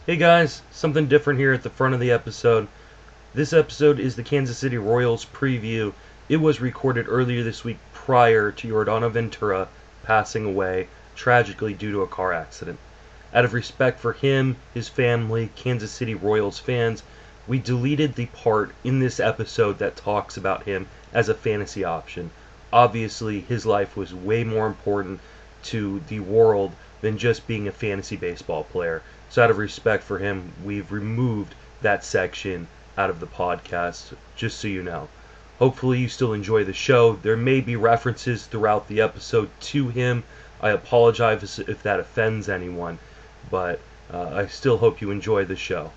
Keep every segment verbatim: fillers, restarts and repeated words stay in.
Hey guys, something different here at the front of the episode. This episode is the Kansas City Royals preview. It was recorded earlier this week prior to Yordano Ventura passing away, tragically due to a car accident. Out of respect for him, his family, Kansas City Royals fans, we deleted the part in this episode that talks about him as a fantasy option. Obviously, his life was way more important to the world than just being a fantasy baseball player. So out of respect for him, we've removed that section out of the podcast, just so you know. Hopefully you still enjoy the show. There may be references throughout the episode to him. I apologize if that offends anyone, but uh, I still hope you enjoy the show.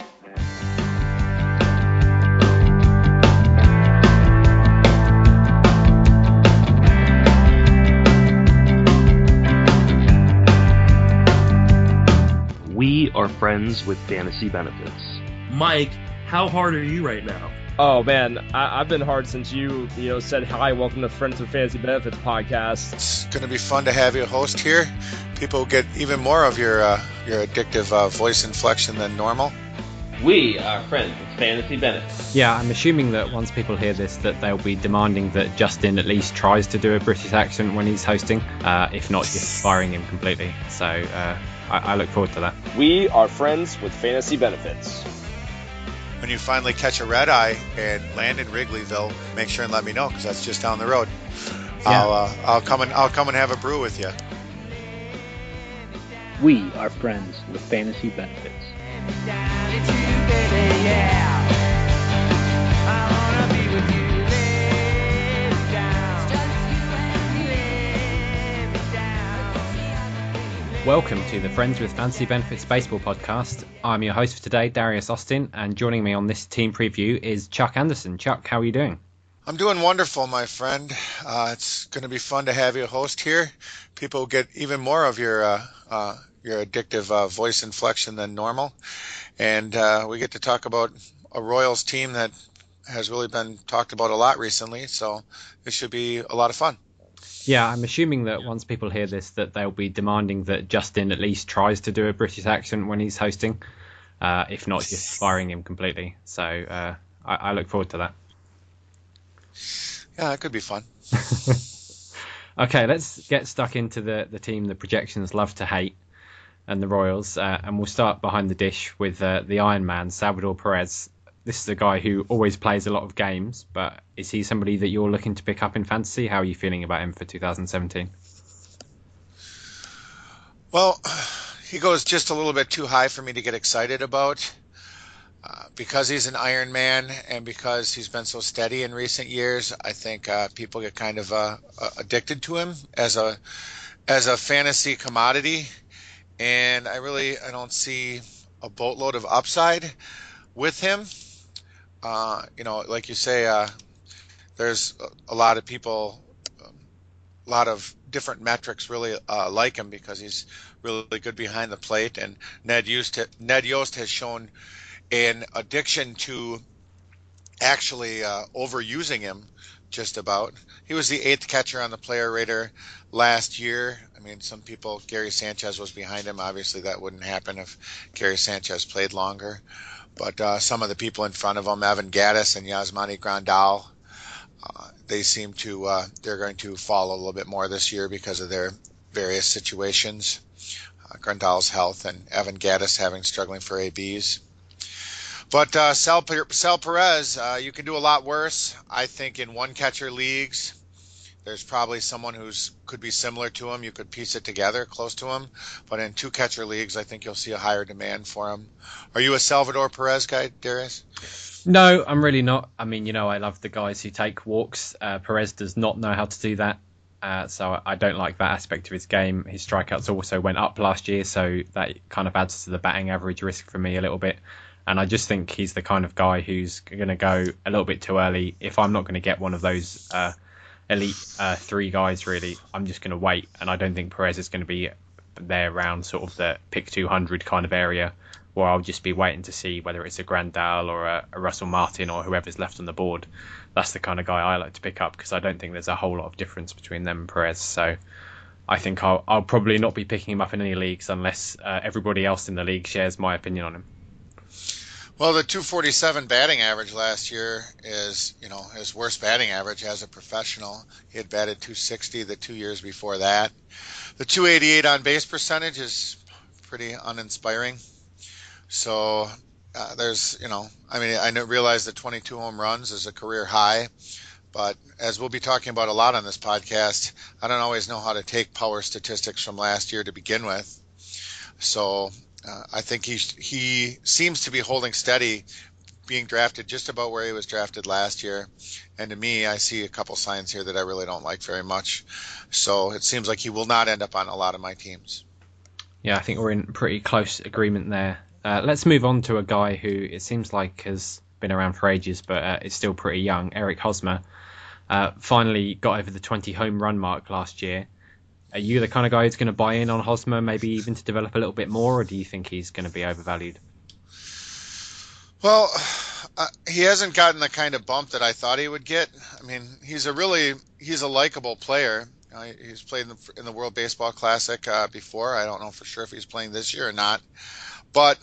We are friends with fantasy benefits. Mike, how hard are you right now? Oh man, I, I've been hard since you, you know, said hi. Welcome to Friends with Fantasy Benefits podcast. It's going to be fun to have you host here. People get even more of your uh, your addictive uh, voice inflection than normal. We are friends with Fantasy Benefits. Yeah, I'm assuming that once people hear this, that they'll be demanding that Justin at least tries to do a British accent when he's hosting. Uh, if not, just firing him completely. So uh, I, I look forward to that. We are friends with Fantasy Benefits. When you finally catch a red eye and land in Wrigleyville, make sure and let me know because that's just down the road. Yeah. I'll uh, I'll come and I'll come and have a brew with you. We are friends with Fantasy Benefits. Welcome to the Friends with Fantasy Benefits Baseball podcast. I'm your host for today, Darius Austin, and joining me on this team preview is Chuck Anderson. Chuck, how are you doing? I'm doing wonderful, my friend. Uh, it's going to be fun to have you host here. People get even more of your uh, uh, your addictive uh, voice inflection than normal, and uh, we get to talk about a Royals team that has really been talked about a lot recently. So this should be a lot of fun. Yeah, I'm assuming that once people hear this, that they'll be demanding that Justin at least tries to do a British accent when he's hosting. Uh, if not, just firing him completely. So uh, I, I look forward to that. Yeah, it could be fun. Okay, let's get stuck into the, the team the projections love to hate, and the Royals. Uh, and we'll start behind the dish with uh, the Iron Man, Salvador Perez. This is a guy who always plays a lot of games, but is he somebody that you're looking to pick up in fantasy? How are you feeling about him for two thousand seventeen? Well, he goes just a little bit too high for me to get excited about. Uh, because he's an Iron Man and because he's been so steady in recent years, I think uh, people get kind of uh, addicted to him as a as a fantasy commodity. And I really I don't see a boatload of upside with him. Uh, you know, like you say, uh, there's a lot of people, um, a lot of different metrics really uh, like him because he's really good behind the plate. And Ned Yost, Ned Yost has shown an addiction to actually uh, overusing him just about. He was the eighth catcher on the player rater last year. I mean, some people, Gary Sanchez was behind him. Obviously, that wouldn't happen if Gary Sanchez played longer. But uh, some of the people in front of him, Evan Gattis and Yasmani Grandal, uh, they seem to, uh, they're going to fall a little bit more this year because of their various situations. Uh, Grandal's health and Evan Gattis having struggling for A Bs. But uh, Sal, Sal Perez, uh, you can do a lot worse. I think in one-catcher leagues, there's probably someone who's could be similar to him. You could piece it together close to him. But in two-catcher leagues, I think you'll see a higher demand for him. Are you a Salvador Perez guy, Darius? No, I'm really not. I mean, you know, I love the guys who take walks. Uh, Perez does not know how to do that. Uh, so I don't like that aspect of his game. His strikeouts also went up last year, so that kind of adds to the batting average risk for me a little bit. And I just think he's the kind of guy who's going to go a little bit too early. If I'm not going to get one of those uh, elite uh, three guys, really, I'm just going to wait. And I don't think Perez is going to be there around sort of the pick two hundred kind of area, where I'll just be waiting to see whether it's a Grandal or a, a Russell Martin or whoever's left on the board. That's the kind of guy I like to pick up because I don't think there's a whole lot of difference between them and Perez. So I think I'll, I'll probably not be picking him up in any leagues unless uh, everybody else in the league shares my opinion on him. Well, the two forty-seven batting average last year is, you know, his worst batting average as a professional. He had batted two sixty the two years before that. The two eighty-eight on base percentage is pretty uninspiring. So uh, there's, you know, I mean, I realize that twenty-two home runs is a career high, but as we'll be talking about a lot on this podcast, I don't always know how to take power statistics from last year to begin with. So uh, I think he he seems to be holding steady, being drafted just about where he was drafted last year. And to me, I see a couple signs here that I really don't like very much. So it seems like he will not end up on a lot of my teams. Yeah, I think we're in pretty close agreement there. Uh, let's move on to a guy who it seems like has been around for ages, but uh, is still pretty young. Eric Hosmer uh, finally got over the twenty home run mark last year. Are you the kind of guy who's going to buy in on Hosmer, maybe even to develop a little bit more, or do you think he's going to be overvalued? Well, uh, he hasn't gotten the kind of bump that I thought he would get. I mean, he's a really he's a likable player. Uh, he's played in the, in the World Baseball Classic uh, before. I don't know for sure if he's playing this year or not. But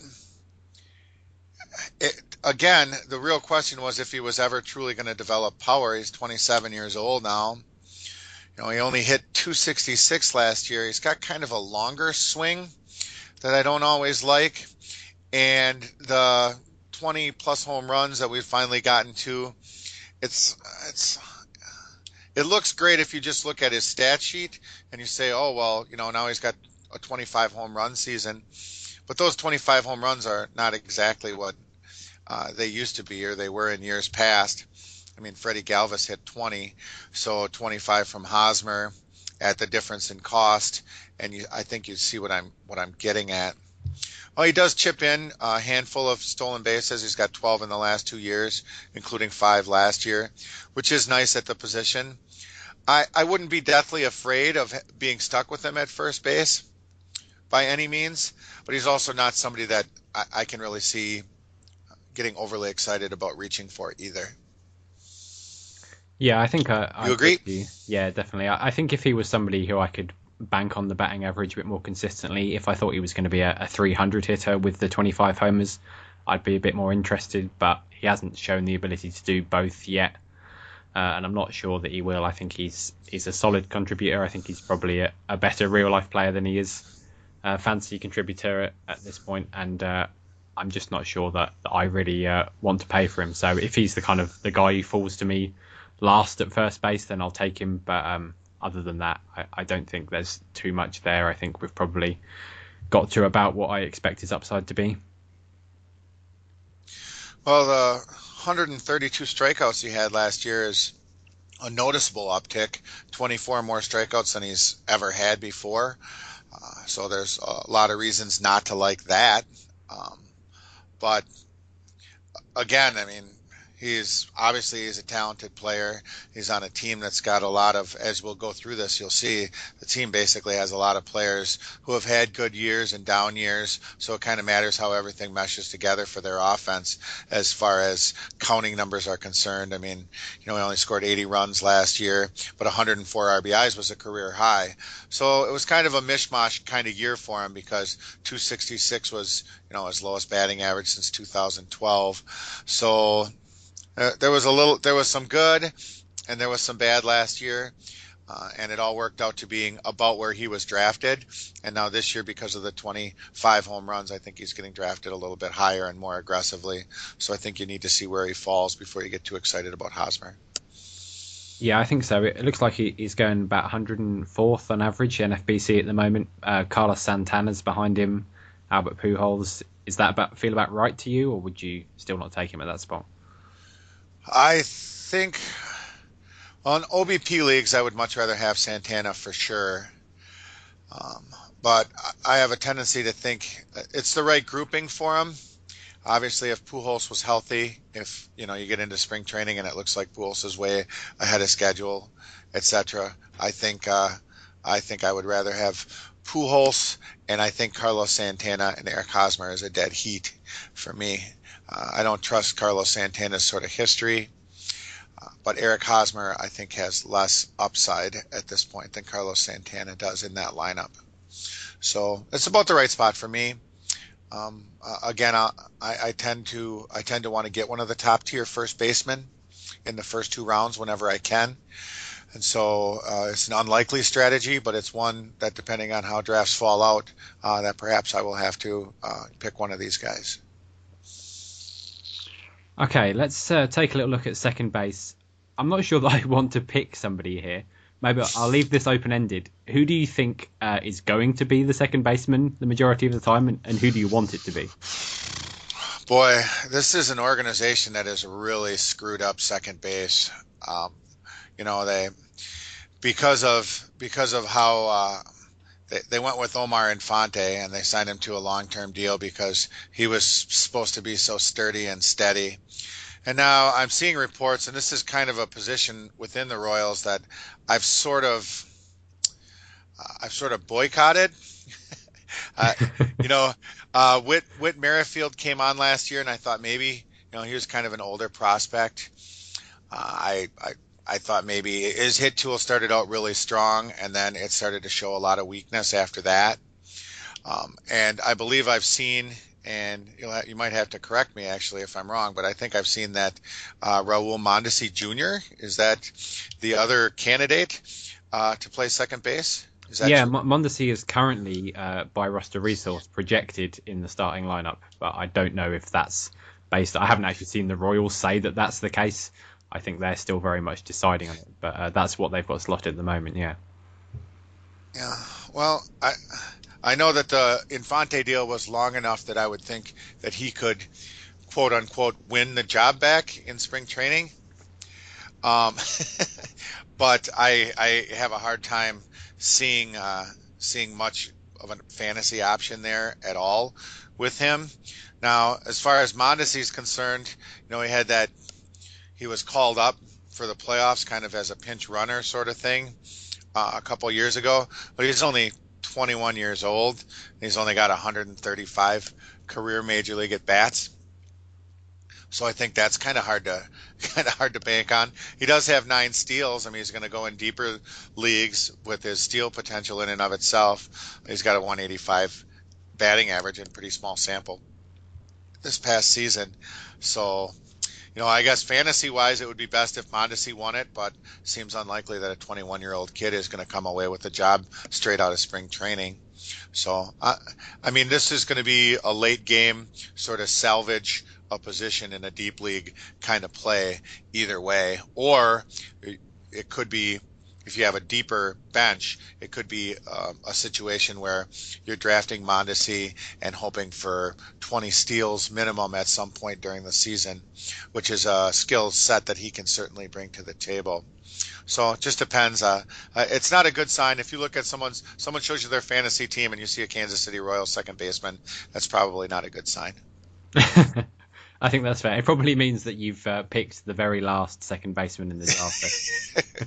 it, again, the real question was if he was ever truly going to develop power. He's twenty-seven years old now. You know, he only hit two sixty-six last year. He's got kind of a longer swing that I don't always like. And the twenty plus home runs that we've finally gotten to, it's it's it looks great if you just look at his stat sheet and you say, oh, well, you know, now he's got a twenty-five home run season. But those twenty-five home runs are not exactly what uh, they used to be or they were in years past. I mean, Freddie Galvis hit twenty, so twenty-five from Hosmer at the difference in cost, and you, I think you see what I'm what I'm getting at. Well, he does chip in a handful of stolen bases. He's got twelve in the last two years, including five last year, which is nice at the position. I, I wouldn't be deathly afraid of being stuck with him at first base by any means, but he's also not somebody that I, I can really see getting overly excited about reaching for either. Yeah, I think I, I you agree. You. Yeah, definitely. I, I think if he was somebody who I could bank on the batting average a bit more consistently, if I thought he was going to be a, a three hundred hitter with the twenty-five homers, I'd be a bit more interested. But he hasn't shown the ability to do both yet, uh, and I'm not sure that he will. I think he's he's a solid contributor. I think he's probably a, a better real life player than he is a fantasy contributor at, at this point, and uh, I'm just not sure that, that I really uh, want to pay for him. So if he's the kind of the guy who falls to me last at first base, then I'll take him. But um, other than that, I, I don't think there's too much there. I think we've probably got to about what I expect his upside to be. Well, the one hundred thirty-two strikeouts he had last year is a noticeable uptick, twenty-four more strikeouts than he's ever had before. Uh, so there's a lot of reasons not to like that. Um, but again, I mean, he's obviously he's a talented player. He's on a team that's got a lot of, as we'll go through this, you'll see the team basically has a lot of players who have had good years and down years. So it kind of matters how everything meshes together for their offense as far as counting numbers are concerned. I mean, you know, he only scored eighty runs last year, but one hundred four R B Is was a career high. So it was kind of a mishmash kind of year for him because two sixty-six was, you know, his lowest batting average since two thousand twelve. So Uh, there was a little, there was some good, and there was some bad last year, uh, and it all worked out to being about where he was drafted. And now this year, because of the twenty-five home runs, I think he's getting drafted a little bit higher and more aggressively. So I think you need to see where he falls before you get too excited about Hosmer. Yeah, I think so. It looks like he, he's going about one hundred fourth on average N F B C at the moment. Uh, Carlos Santana's behind him. Albert Pujols. Is that about feel about right to you, or would you still not take him at that spot? I think on O B P leagues, I would much rather have Santana for sure. Um, but I have a tendency to think it's the right grouping for him. Obviously, if Pujols was healthy, if you know you get into spring training and it looks like Pujols is way ahead of schedule, et cetera, I think uh, I think I would rather have Pujols, and I think Carlos Santana and Eric Hosmer is a dead heat for me. Uh, I don't trust Carlos Santana's sort of history. Uh, but Eric Hosmer, I think, has less upside at this point than Carlos Santana does in that lineup. So it's about the right spot for me. Um, uh, again, I, I tend to I tend to want to get one of the top tier first basemen in the first two rounds whenever I can. And so uh, it's an unlikely strategy, but it's one that, depending on how drafts fall out, uh, that perhaps I will have to uh, pick one of these guys. Okay, let's uh, take a little look at second base. I'm not sure that I want to pick somebody here. Maybe I'll leave this open-ended. Who do you think uh, is going to be the second baseman the majority of the time, and, and who do you want it to be? Boy, this is an organization that has really screwed up second base. Um, you know, they because of because of how uh, they they went with Omar Infante, and they signed him to a long-term deal because he was supposed to be so sturdy and steady. And now I'm seeing reports, and this is kind of a position within the Royals that I've sort of uh, I've sort of boycotted. uh, you know, uh, Whit Whit Merrifield came on last year, and I thought maybe, you know, he was kind of an older prospect. Uh, I, I I thought maybe his hit tool started out really strong, and then it started to show a lot of weakness after that. Um, and I believe I've seen, and you'll have, you might have to correct me actually if I'm wrong, but I think I've seen that uh, Raul Mondesi Junior is that the other candidate uh, to play second base? Is that yeah, true? M- Mondesi is currently uh, by roster resource projected in the starting lineup, but I don't know if that's based. I haven't actually seen the Royals say that that's the case. I think they're still very much deciding on it, but uh, that's what they've got slotted at the moment. Yeah. Yeah. Well, I. I know that the Infante deal was long enough that I would think that he could, quote unquote, win the job back in spring training. Um, but I, I have a hard time seeing uh, seeing much of a fantasy option there at all with him. Now, as far as Mondesi is concerned, you know, he had that he was called up for the playoffs kind of as a pinch runner sort of thing uh, a couple years ago, but he's only twenty-one years old, and he's only got one hundred thirty-five career major league at bats. So I think that's kind of hard to kind of hard to bank on. He does have nine steals. I mean, he's going to go in deeper leagues with his steal potential in and of itself. He's got a one eighty-five batting average and pretty small sample this past season. So, you know, I guess fantasy-wise, it would be best if Mondesi won it, but seems unlikely that a twenty-one-year-old kid is going to come away with a job straight out of spring training. So, I, I mean, this is going to be a late-game sort of salvage a position in a deep league kind of play either way. Or it could be, if you have a deeper bench, it could be uh, a situation where you're drafting Mondesi and hoping for twenty steals minimum at some point during the season, which is a skill set that he can certainly bring to the table. So it just depends. Uh, uh, it's not a good sign. If you look at someone's, someone shows you their fantasy team and you see a Kansas City Royals second baseman, that's probably not a good sign. I think that's fair. It probably means that you've uh, picked the very last second baseman in the draft.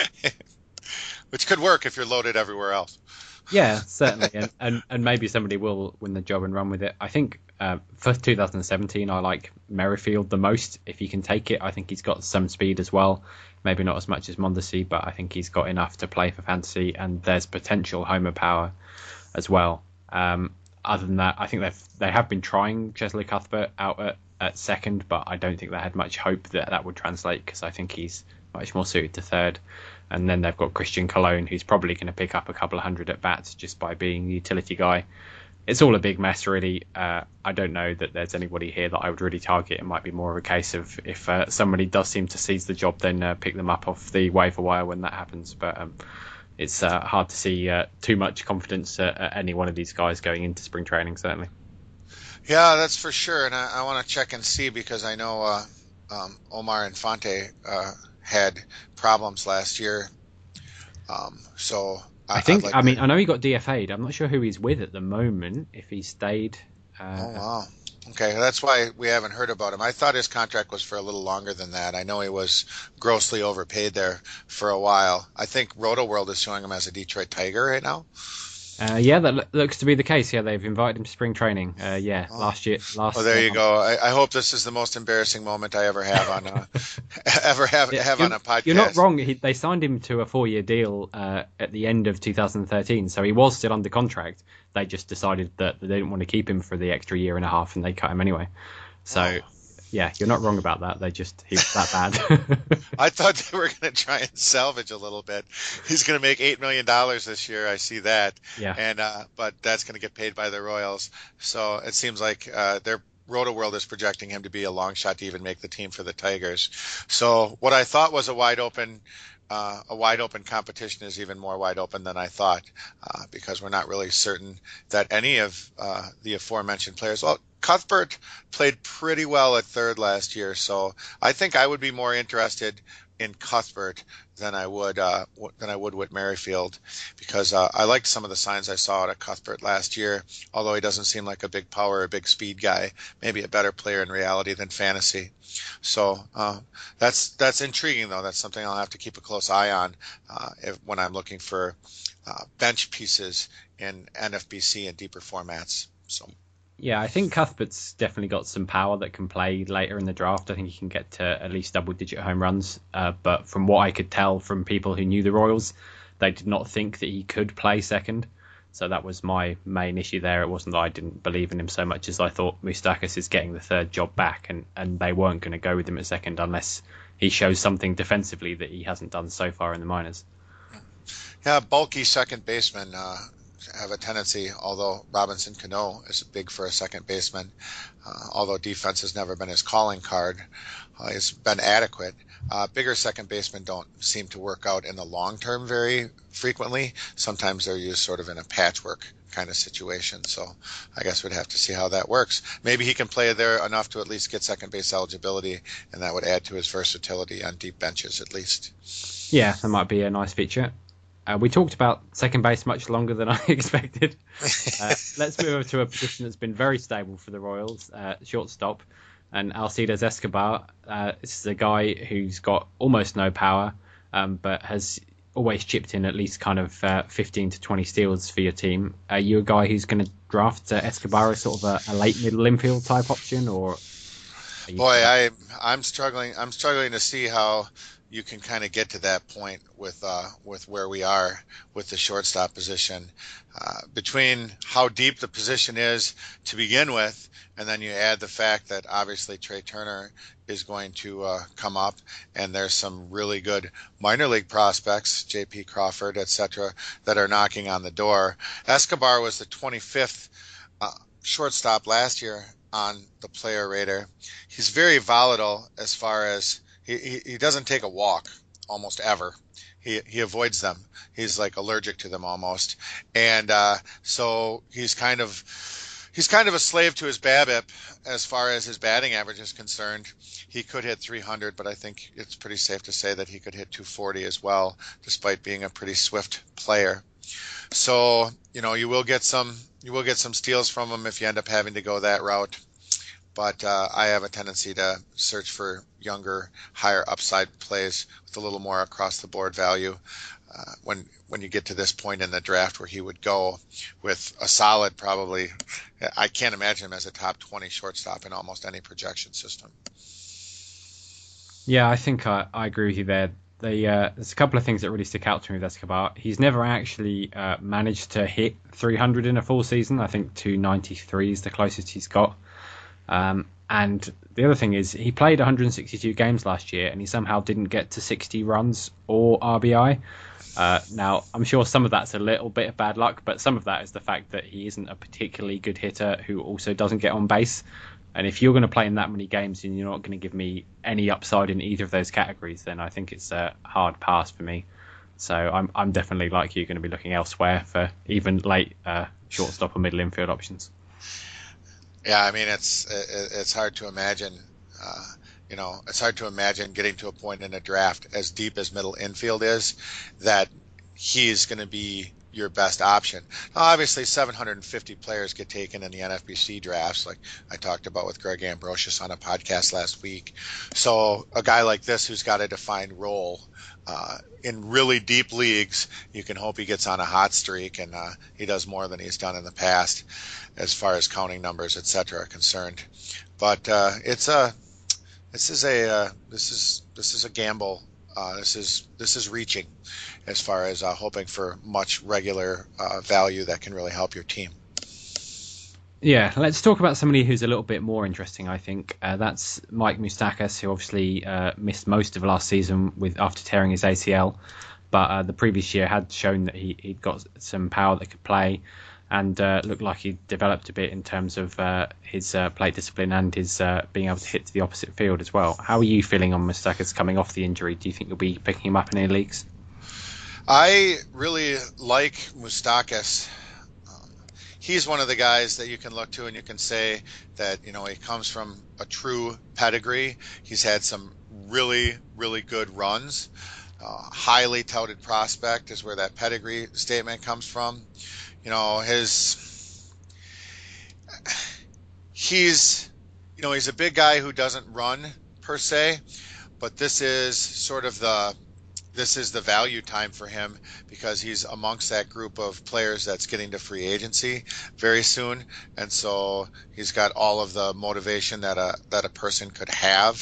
Which could work if you're loaded everywhere else. Yeah, certainly. and, and and maybe somebody will win the job and run with it. I think uh, for two thousand seventeen, I like Merrifield the most. If he can take it, I think he's got some speed as well. Maybe not as much as Mondesi, but I think he's got enough to play for fantasy, and there's potential homer power as well. Um, other than that, I think they've they have been trying Chesley Cuthbert out at, at second, but I don't think they had much hope that that would translate because I think he's much more suited to third. And then they've got Christian Colon, who's probably going to pick up a couple of hundred at bats just by being the utility guy. It's all a big mess, really. Uh, I don't know that there's anybody here that I would really target. It might be more of a case of if uh, somebody does seem to seize the job, then uh, pick them up off the waiver wire when that happens. But um, it's uh, hard to see uh, too much confidence uh, at any one of these guys going into spring training, certainly. Yeah, that's for sure. And I, I want to check and see because I know uh, um, Omar Infante uh, had problems last year. Um, so I, I think, like I mean, to... I know he got D F A'd. I'm not sure who he's with at the moment, if he stayed. Uh, oh, wow. Okay, that's why we haven't heard about him. I thought his contract was for a little longer than that. I know he was grossly overpaid there for a while. I think Roto World is showing him as a Detroit Tiger right now. Uh, yeah, that lo- looks to be the case. Yeah, they've invited him to spring training. Uh, yeah, Oh. last year. Last. Oh, there you um, go. I, I hope this is the most embarrassing moment I ever have on a, ever have Yeah, have you're, on a podcast. You're not wrong. He, they signed him to a four-year deal uh, at the end of two thousand thirteen, so he was still under contract. They just decided that they didn't want to keep him for the extra year and a half, and they cut him anyway. So, Oh. yeah, you're not wrong about that. They just he was that bad. I thought they were going to try and salvage a little bit. He's going to make eight million dollars this year. I see that. Yeah. And uh, but that's going to get paid by the Royals. So it seems like uh, their Roto World is projecting him to be a long shot to even make the team for the Tigers. So what I thought was a wide open. Uh, a wide open competition is even more wide open than I thought, uh, because we're not really certain that any of uh, the aforementioned players. Well, Cuthbert played pretty well at third last year, so I think I would be more interested in Cuthbert than I would uh, w- than I would Whit Merrifield, because uh, I liked some of the signs I saw out of Cuthbert last year. Although he doesn't seem like a big power or big speed guy, maybe a better player in reality than fantasy. So uh, that's that's intriguing, though. That's something I'll have to keep a close eye on uh, if, when I'm looking for uh, bench pieces in N F B C and deeper formats. So. Yeah, I think Cuthbert's definitely got some power that can play later in the draft. I think he can get to at least double-digit home runs. Uh, but from what I could tell from people who knew the Royals, they did not think that he could play second. So that was my main issue there. It wasn't that I didn't believe in him so much as I thought Moustakas is getting the third job back, and, and they weren't going to go with him at second unless he shows something defensively that he hasn't done so far in the minors. Yeah, bulky second baseman uh, have a tendency, although Robinson Cano is big for a second baseman, uh, although defense has never been his calling card, uh, he's been adequate. Uh, bigger second basemen don't seem to work out in the long term very frequently. Sometimes they're used sort of in a patchwork kind of situation. So I guess we'd have to see how that works. Maybe he can play there enough to at least get second base eligibility, and that would add to his versatility on deep benches at least. Yeah, that might be a nice feature. Uh, we talked about second base much longer than I expected. Uh, let's move over to a position that's been very stable for the Royals, uh, shortstop. And Alcides Escobar, uh, this is a guy who's got almost no power, um, but has always chipped in at least kind of uh, fifteen to twenty steals for your team. Are you a guy who's going to draft uh, Escobar as sort of a, a late middle infield type option, or? Boy, I I'm struggling. I'm struggling to see how you can kind of get to that point with uh, with where we are with the shortstop position, uh, between how deep the position is to begin with, and then you add the fact that obviously Trey Turner is going to uh, come up, and there's some really good minor league prospects, J P Crawford, et cetera, that are knocking on the door. Escobar was the twenty-fifth uh, shortstop last year on the player radar. He's very volatile as far as He, he, he doesn't take a walk almost ever. He he avoids them. He's like allergic to them almost, and uh, so he's kind of he's kind of a slave to his BABIP as far as his batting average is concerned. He could hit three hundred, but I think it's pretty safe to say that he could hit two forty as well, despite being a pretty swift player. So you know you will get some you will get some steals from him if you end up having to go that route. But uh, I have a tendency to search for younger, higher upside plays with a little more across-the-board value uh, when when you get to this point in the draft where he would go with a solid probably. I can't imagine him as a top twenty shortstop in almost any projection system. Yeah, I think I, I agree with you there. The, uh, there's a couple of things that really stick out to me with Escobar. He's never actually uh, managed to hit three hundred in a full season. I think two ninety-three is the closest he's got. Um, and the other thing is he played one hundred sixty-two games last year and he somehow didn't get to sixty runs or R B I. Uh, now, I'm sure some of that's a little bit of bad luck, but some of that is the fact that he isn't a particularly good hitter who also doesn't get on base. And if you're going to play in that many games and you're not going to give me any upside in either of those categories, then I think it's a hard pass for me. So I'm I'm definitely like you going to be looking elsewhere for even late uh, shortstop or middle infield options. Yeah, I mean it's it's hard to imagine, uh, you know, it's hard to imagine getting to a point in a draft as deep as middle infield is, that he's going to be your best option. Now, obviously, seven hundred fifty players get taken in the N F B C drafts, like I talked about with Greg Ambrosius on a podcast last week. So a guy like this who's got a defined role uh, in really deep leagues, you can hope he gets on a hot streak and uh, he does more than he's done in the past as far as counting numbers, et cetera, are concerned. But uh, it's a this is a uh, this is this is a gamble. Uh, this is this is reaching as far as uh, hoping for much regular uh, value that can really help your team. Yeah, let's talk about somebody who's a little bit more interesting, I think. Uh, that's Mike Moustakas, who obviously uh, missed most of last season with after tearing his A C L, but uh, the previous year had shown that he, he'd got some power that could play, and uh, looked like he developed a bit in terms of uh, his uh, plate discipline and his uh, being able to hit to the opposite field as well. How are you feeling on Moustakas coming off the injury? Do you think you'll be picking him up in any leagues? I really like Moustakas. Um, he's one of the guys that you can look to and you can say that, you know, he comes from a true pedigree. He's had some really, really good runs. Uh, highly touted prospect is where that pedigree statement comes from. You know, his he's you know he's a big guy who doesn't run per se, but this is sort of the this is the value time for him because he's amongst that group of players that's getting to free agency very soon, and so he's got all of the motivation that a that a person could have,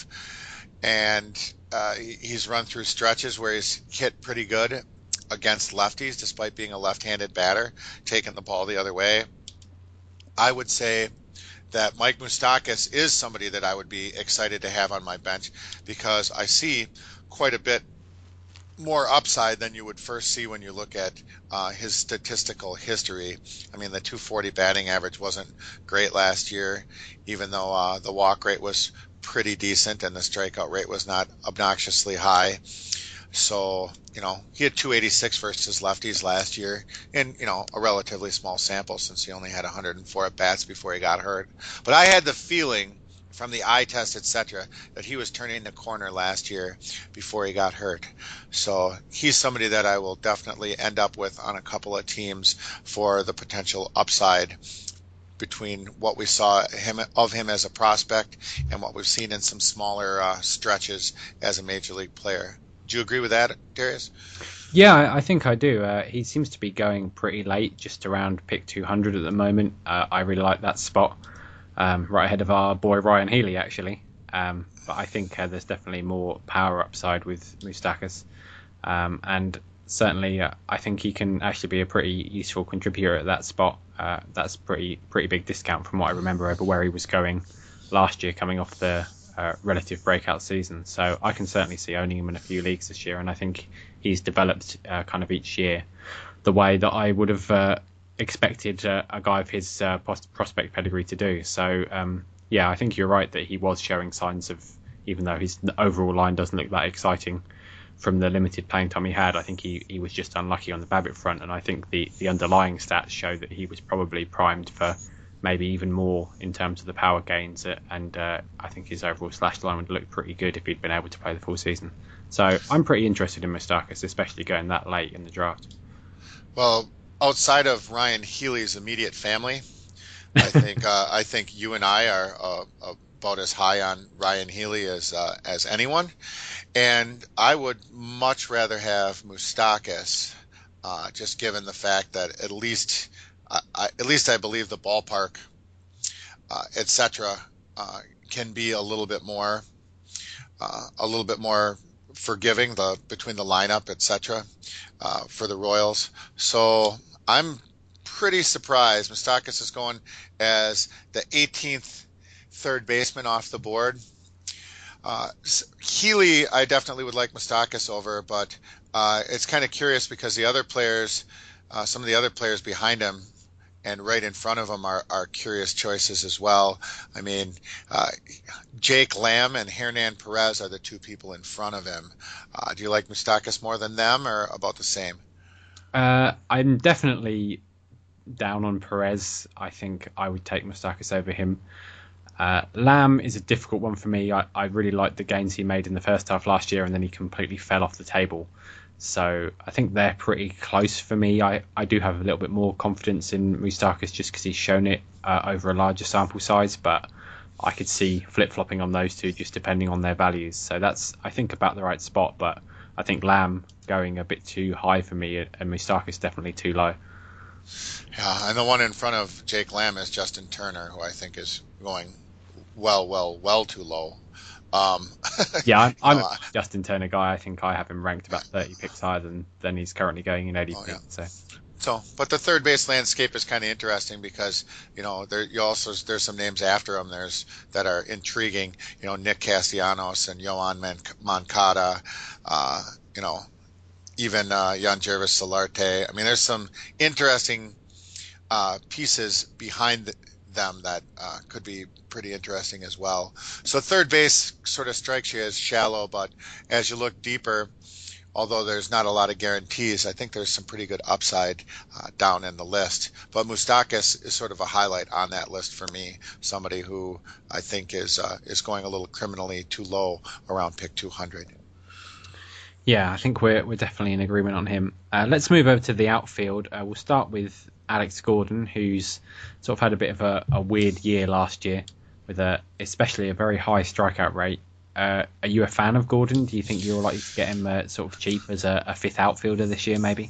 and uh, he's run through stretches where he's hit pretty good against lefties, despite being a left-handed batter, taking the ball the other way. I would say that Mike Moustakas is somebody that I would be excited to have on my bench because I see quite a bit more upside than you would first see when you look at uh, his statistical history. I mean, the two forty batting average wasn't great last year, even though uh, the walk rate was pretty decent and the strikeout rate was not obnoxiously high. So, you know, he had two eighty-six versus lefties last year in, you know, a relatively small sample since he only had one hundred four at-bats before he got hurt. But I had the feeling from the eye test, et cetera, that he was turning the corner last year before he got hurt. So he's somebody that I will definitely end up with on a couple of teams for the potential upside between what we saw him of him as a prospect and what we've seen in some smaller uh, stretches as a major league player. Do you agree with that, Darius? Yeah, I think I do. Uh, he seems to be going pretty late, just around pick two hundred at the moment. Uh, I really like that spot, um, right ahead of our boy Ryan Healy, actually. Um, but I think uh, there's definitely more power upside with Moustakas. Um, and certainly, uh, I think he can actually be a pretty useful contributor at that spot. Uh, that's pretty pretty big discount from what I remember over where he was going last year, coming off the Uh, relative breakout season. So I can certainly see owning him in a few leagues this year, and I think he's developed uh, kind of each year the way that I would have uh, expected uh, a guy of his uh, post- prospect pedigree to do. So um, yeah, I think you're right that he was showing signs of, even though his overall line doesn't look that exciting from the limited playing time he had, I think he, he was just unlucky on the BABIP front, and I think the, the underlying stats show that he was probably primed for maybe even more in terms of the power gains, and uh, I think his overall slash line would look pretty good if he'd been able to play the full season. So I'm pretty interested in Moustakas, especially going that late in the draft. Well, outside of Ryan Healy's immediate family, I think uh, I think you and I are uh, about as high on Ryan Healy as uh, as anyone, and I would much rather have Moustakas, uh, just given the fact that at least. I, I, at least I believe the ballpark, uh, et cetera, uh, can be a little bit more, uh, a little bit more forgiving the between the lineup, et cetera, uh, for the Royals. So I'm pretty surprised. Moustakas is going as the eighteenth third baseman off the board. Uh, Healy, I definitely would like Moustakas over, but uh, it's kind of curious because the other players, uh, some of the other players behind him and right in front of him are, are curious choices as well. I mean, uh, Jake Lamb and Hernan Perez are the two people in front of him. Uh, do you like Moustakas more than them or about the same? Uh, I'm definitely down on Perez. I think I would take Moustakas over him. Uh, Lamb is a difficult one for me. I, I really liked the gains he made in the first half last year, and then he completely fell off the table So I think they're pretty close for me. I, I do have a little bit more confidence in Moustakas just because he's shown it uh, over a larger sample size, but I could see flip-flopping on those two just depending on their values. So that's, I think, about the right spot, but I think Lamb going a bit too high for me and Moustakas definitely too low. Yeah, and the one in front of Jake Lamb is Justin Turner, who I think is going well, well, well too low. Um, yeah, I'm, I'm uh, a Justin Turner guy. I think I have him ranked about thirty picks higher than, than he's currently going in A D P. Oh, yeah. So, so, but the third base landscape is kind of interesting because you know there you also there's some names after him there's that are intriguing. You know, Nick Castellanos and Yoan Man- Moncada. Uh, you know, even uh, Yangervis Solarte. I mean, there's some interesting uh, pieces behind the, them that uh, could be pretty interesting as well. So third base sort of strikes you as shallow, but as you look deeper, although there's not a lot of guarantees, I think there's some pretty good upside uh, down in the list. But Moustakas is sort of a highlight on that list for me, somebody who I think is uh, is going a little criminally too low around pick two hundred. Yeah, I think we're we're definitely in agreement on him. Uh, let's move over to the outfield. Uh, we'll start with Alex Gordon, who's sort of had a bit of a, a weird year last year, with a especially a very high strikeout rate. Uh, are you a fan of Gordon? Do you think you're likely to get him uh, sort of cheap as a, a fifth outfielder this year, maybe?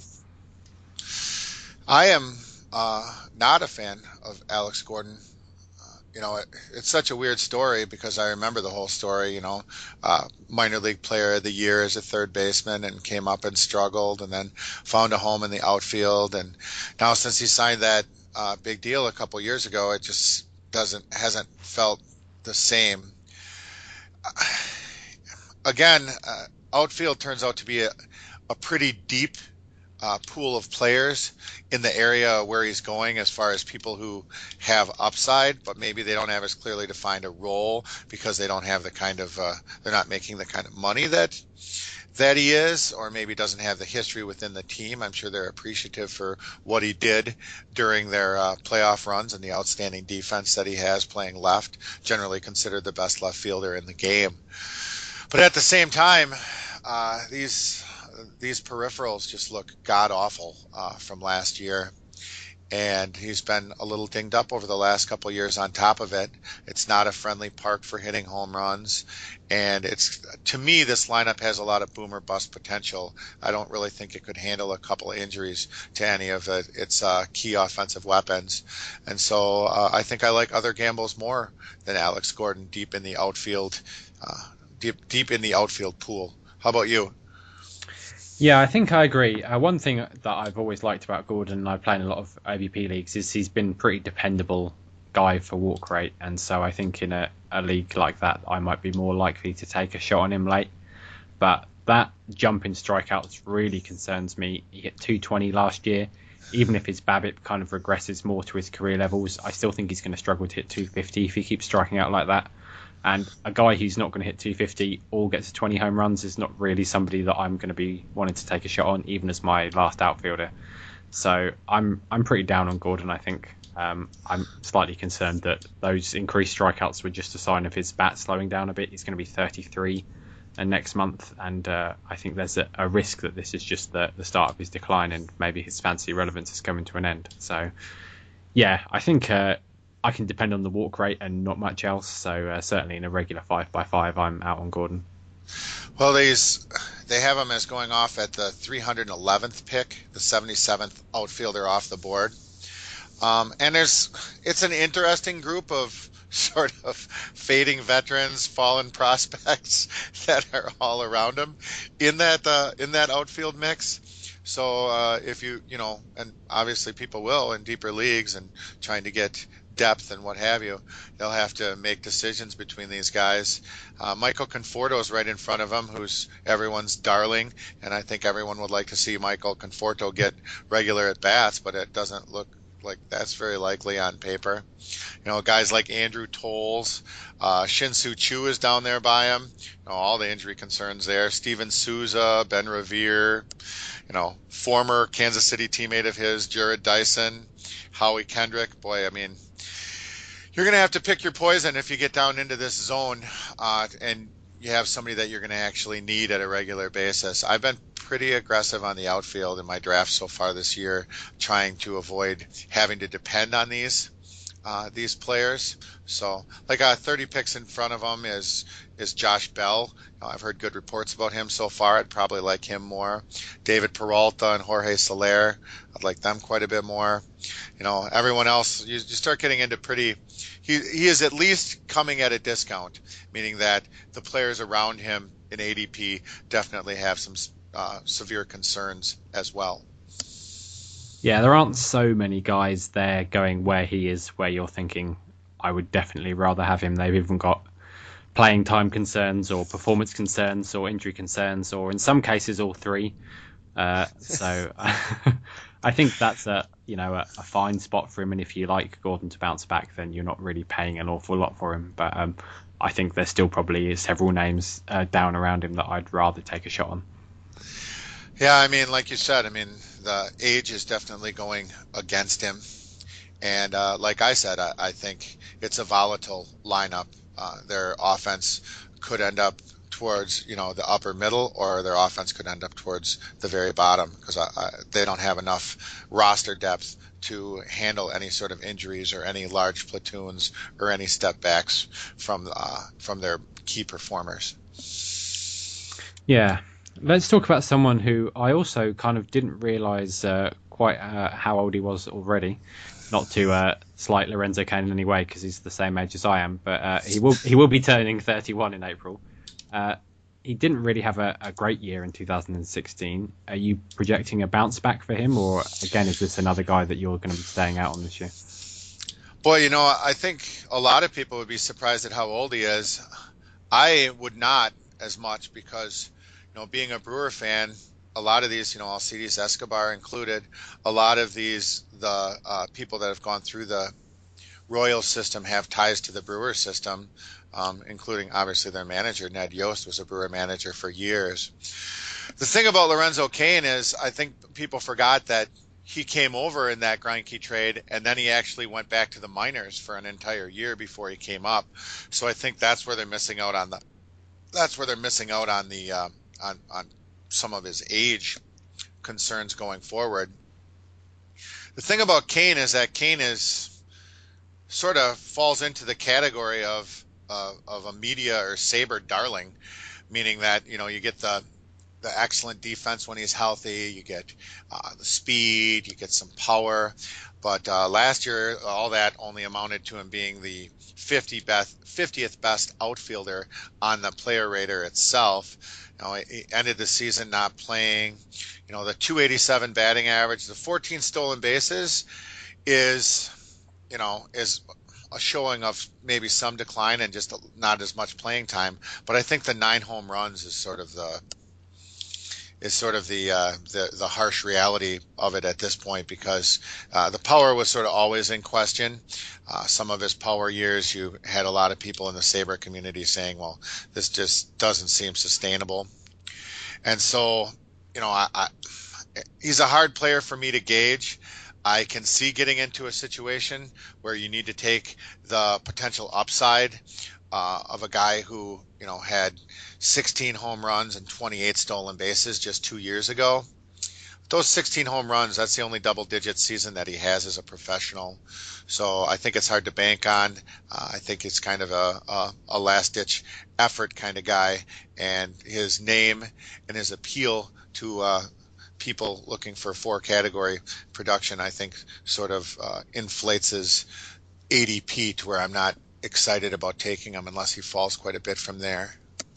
I am uh, not a fan of Alex Gordon. You know, it, it's such a weird story because I remember the whole story, you know, uh, minor league player of the year as a third baseman and came up and struggled and then found a home in the outfield. And now since he signed that uh, big deal a couple years ago, it just doesn't, hasn't felt the same. Uh, again, uh, outfield turns out to be a, a pretty deep Uh, pool of players in the area where he's going as far as people who have upside, but maybe they don't have as clearly defined a role because they don't have the kind of, uh, they're not making the kind of money that that he is, or maybe doesn't have the history within the team. I'm sure they're appreciative for what he did during their uh, playoff runs and the outstanding defense that he has playing left, generally considered the best left fielder in the game. But at the same time, uh, these these peripherals just look god awful uh, from last year, and he's been a little dinged up over the last couple of years. On top of it, it's not a friendly park for hitting home runs, and it's, to me, this lineup has a lot of boom or bust potential. I don't really think it could handle a couple of injuries to any of it, its uh, key offensive weapons, and so uh, I think I like other gambles more than Alex Gordon deep in the outfield, uh, deep deep in the outfield pool. How about you? Yeah, I think I agree. Uh, one thing that I've always liked about Gordon, and I play in a lot of A V P leagues, is he's been pretty dependable guy for walk rate. And so I think in a, a league like that, I might be more likely to take a shot on him late. But that jump in strikeouts really concerns me. He hit two twenty last year. Even if his BABIP kind of regresses more to his career levels, I still think he's going to struggle to hit two fifty if he keeps striking out like that. And a guy who's not going to hit two fifty or gets twenty home runs is not really somebody that I'm going to be wanting to take a shot on, even as my last outfielder. So I'm I'm pretty down on Gordon, I think. Um, I'm slightly concerned that those increased strikeouts were just a sign of his bat slowing down a bit. He's going to be thirty-three and next month, and uh, I think there's a, a risk that this is just the, the start of his decline and maybe his fantasy relevance is coming to an end. So, yeah, I think... Uh, I can depend on the walk rate and not much else. So uh, certainly in a regular five by five, I'm out on Gordon. Well, these they have him as going off at the three hundred eleventh pick, the seventy-seventh outfielder off the board. Um, and there's it's an interesting group of sort of fading veterans, fallen prospects that are all around him in that uh, in that outfield mix. So uh, if you you know, and obviously people will in deeper leagues and trying to get depth and what have you, they'll have to make decisions between these guys. Uh, Michael Conforto is right in front of him, who's everyone's darling, and I think everyone would like to see Michael Conforto get regular at bats, but it doesn't look like that's very likely on paper. You know, guys like Andrew Tolles, uh, Shin-Soo Choo is down there by him. You know, all the injury concerns there. Steven Souza, Ben Revere, you know, former Kansas City teammate of his, Jared Dyson, Howie Kendrick. Boy, I mean, you're going to have to pick your poison if you get down into this zone, uh, and you have somebody that you're going to actually need at a regular basis. I've been pretty aggressive on the outfield in my draft so far this year, trying to avoid having to depend on these uh, these players. So, like uh, thirty picks in front of them is is Josh Bell. You know, I've heard good reports about him so far. I'd probably like him more. David Peralta and Jorge Soler, I'd like them quite a bit more. You know, everyone else, you, you start getting into pretty. He he is at least coming at a discount, meaning that the players around him in A D P definitely have some uh, severe concerns as well. Yeah, there aren't so many guys there going where he is, where you're thinking, I would definitely rather have him. They've even got playing time concerns or performance concerns or injury concerns, or in some cases all three. Uh, so I think that's a you know a, a fine spot for him. And if you like Gordon to bounce back, then you're not really paying an awful lot for him. But um, I think there's still probably several names uh, down around him that I'd rather take a shot on. Yeah, I mean, like you said, I mean, the age is definitely going against him. And uh, like I said, I, I think it's a volatile lineup. Uh, their offense could end up towards, you know, the upper middle, or their offense could end up towards the very bottom, because I, I, they don't have enough roster depth to handle any sort of injuries or any large platoons or any step backs from uh, from their key performers. Yeah. Let's talk about someone who I also kind of didn't realise uh, quite uh, how old he was already. Not to uh, slight Lorenzo Cain in any way, because he's the same age as I am, but uh, he will he will be turning thirty-one in April. Uh, he didn't really have a, a great year in two thousand sixteen. Are you projecting a bounce back for him, or again, is this another guy that you're going to be staying out on this year? Boy, you know, I think a lot of people would be surprised at how old he is. I would not as much, because, you know, being a Brewer fan, a lot of these, you know, Alcides Escobar included, a lot of these, the uh, people that have gone through the Royals system have ties to the Brewer system, um, including obviously their manager, Ned Yost, was a Brewer manager for years. The thing about Lorenzo Cain is, I think people forgot that he came over in that Greinke trade, and then he actually went back to the minors for an entire year before he came up. So I think that's where they're missing out on the, that's where they're missing out on the, uh, on, on some of his age concerns going forward. The thing about Cain is that Cain is sort of falls into the category of uh, of a media or Sabre darling, meaning that, you know, you get the the excellent defense when he's healthy, you get uh, the speed, you get some power, but uh, last year all that only amounted to him being the fiftieth best, fiftieth best outfielder on the player rater itself. You know, he ended the season not playing. You know, the two eighty-seven batting average, the fourteen stolen bases is, you know, is a showing of maybe some decline and just not as much playing time. But I think the nine home runs is sort of the is sort of the uh, the the harsh reality of it at this point, because uh, the power was sort of always in question. Uh, some of his power years, you had a lot of people in the Sabre community saying, well, this just doesn't seem sustainable. And so, you know, I, I, he's a hard player for me to gauge. I can see getting into a situation where you need to take the potential upside uh, of a guy who, you know, had sixteen home runs and twenty-eight stolen bases just two years ago. Those sixteen home runs, that's the only double-digit season that he has as a professional. So I think it's hard to bank on. Uh, I think it's kind of a, a, a last-ditch effort kind of guy, and his name and his appeal to uh, people looking for four-category production, I think, sort of uh, inflates his A D P to where I'm not excited about taking him unless he falls quite a bit from there.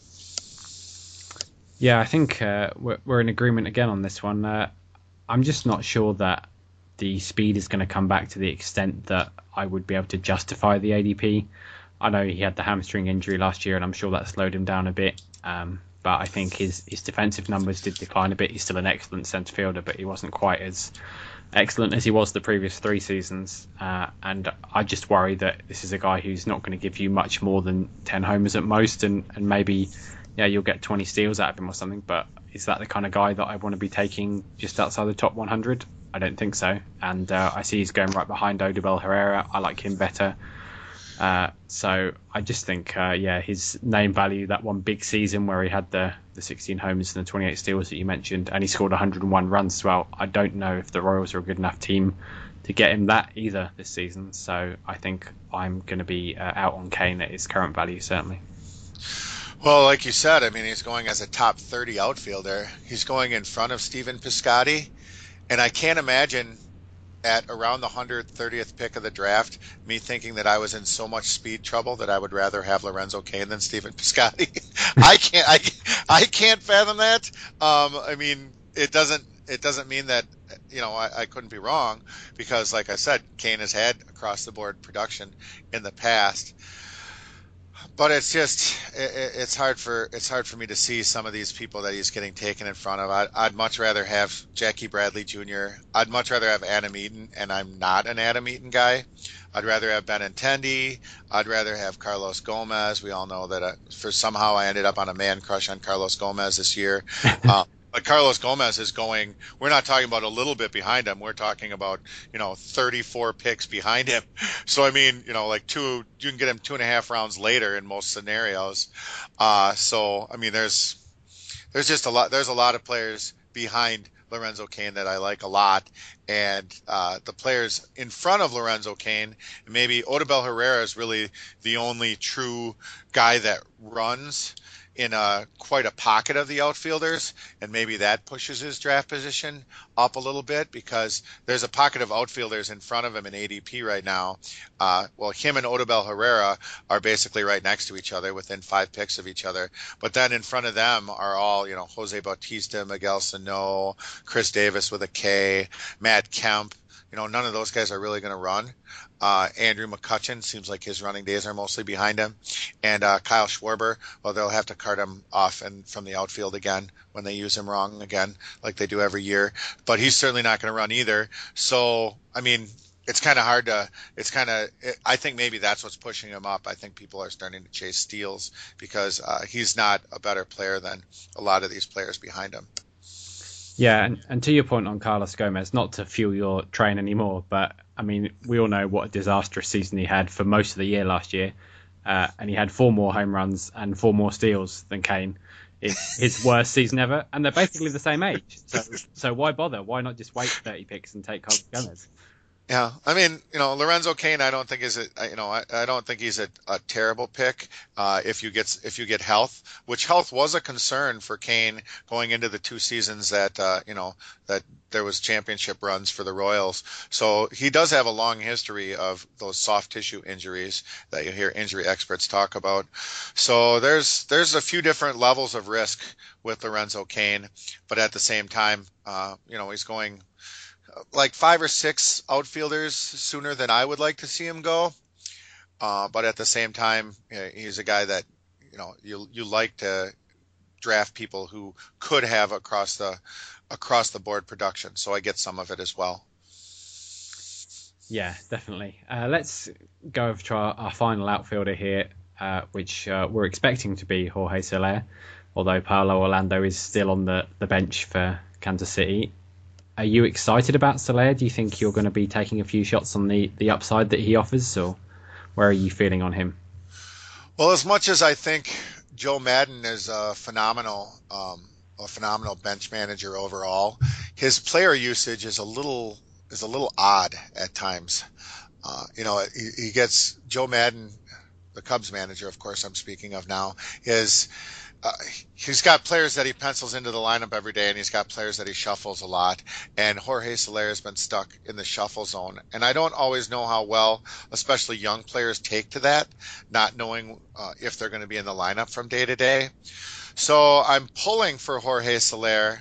Yeah, I think uh, we're, we're in agreement again on this one. Uh, I'm just not sure that the speed is going to come back to the extent that I would be able to justify the A D P. I know he had the hamstring injury last year, and I'm sure that slowed him down a bit. Um, but I think his, his defensive numbers did decline a bit. He's still an excellent centre fielder, but he wasn't quite as excellent as he was the previous three seasons. Uh, and I just worry that this is a guy who's not going to give you much more than ten homers at most, and, and maybe yeah, you'll get twenty steals out of him or something. But is that the kind of guy that I want to be taking just outside the top one hundred? I don't think so. And uh, I see he's going right behind Odubel Herrera. I like him better. Uh, so I just think, uh, yeah, his name value, that one big season where he had the, the sixteen homers and the twenty-eight steals that you mentioned, and he scored one hundred one runs as well. I don't know if the Royals are a good enough team to get him that either this season. So I think I'm going to be uh, out on Kane at his current value, certainly. Well, like you said, I mean, he's going as a top thirty outfielder. He's going in front of Stephen Piscotty, and I can't imagine at around the one hundred thirtieth pick of the draft, me thinking that I was in so much speed trouble that I would rather have Lorenzo Cain than Stephen Piscotty. I can't, I, I can't fathom that. Um, I mean, it doesn't, it doesn't mean that, you know, I, I couldn't be wrong, because like I said, Cain has had across the board production in the past. But it's just, it, it's hard for it's hard for me to see some of these people that he's getting taken in front of. I'd, I'd much rather have Jackie Bradley Junior I'd much rather have Adam Eaton, and I'm not an Adam Eaton guy. I'd rather have Benintendi. I'd rather have Carlos Gomez. We all know that I, for somehow I ended up on a man crush on Carlos Gomez this year. Uh, but Carlos Gomez is going, we're not talking about a little bit behind him. We're talking about, you know, thirty-four picks behind him. So, I mean, you know, like two, you can get him two and a half rounds later in most scenarios. Uh, so, I mean, there's, there's just a lot, there's a lot of players behind Lorenzo Cain that I like a lot. And uh, the players in front of Lorenzo Cain, maybe Odubel Herrera is really the only true guy that runs in a quite a pocket of the outfielders, and maybe that pushes his draft position up a little bit, because there's a pocket of outfielders in front of him in A D P right now. Uh, well, him and Odubel Herrera are basically right next to each other, within five picks of each other. But then in front of them are all, you know, Jose Bautista, Miguel Sano, Chris Davis with a K, Matt Kemp. You know, none of those guys are really going to run. Uh, Andrew McCutchen seems like his running days are mostly behind him. And uh, Kyle Schwarber, well, they'll have to cart him off and from the outfield again when they use him wrong again, like they do every year. But he's certainly not going to run either. So, I mean, it's kind of hard to, it's kind of, I think maybe that's what's pushing him up. I think people are starting to chase steals because uh, he's not a better player than a lot of these players behind him. Yeah, and, and to your point on Carlos Gomez, not to fuel your train anymore, but I mean, we all know what a disastrous season he had for most of the year last year. Uh, and he had four more home runs and four more steals than Cain in his worst season ever. And they're basically the same age. So, so why bother? Why not just wait thirty picks and take Carlos Gomez? Yeah, I mean, you know, Lorenzo Cain, I don't think is a, you know, I, I don't think he's a, a terrible pick uh, if you get if you get health, which health was a concern for Cain going into the two seasons that uh, you know that there was championship runs for the Royals. So he does have a long history of those soft tissue injuries that you hear injury experts talk about. So there's there's a few different levels of risk with Lorenzo Cain, but at the same time, uh, you know, he's going like five or six outfielders sooner than I would like to see him go. Uh, but at the same time, he's a guy that, you know, you you like to draft people who could have across the across the board production. So I get some of it as well. Yeah, definitely. Uh, let's go over to our, our final outfielder here, uh, which uh, we're expecting to be Jorge Soler, although Paolo Orlando is still on the, the bench for Kansas City. Are you excited about Soler? Do you think you're going to be taking a few shots on the, the upside that he offers, or where are you feeling on him? Well, as much as I think Joe Madden is a phenomenal, um, a phenomenal bench manager overall, his player usage is a little is a little odd at times. Uh, you know, he, he gets Joe Madden, the Cubs manager, of course, I'm speaking of now, is. Uh, he's got players that he pencils into the lineup every day, and he's got players that he shuffles a lot. And Jorge Soler has been stuck in the shuffle zone. And I don't always know how well, especially young players, take to that, not knowing uh, if they're going to be in the lineup from day to day. So I'm pulling for Jorge Soler,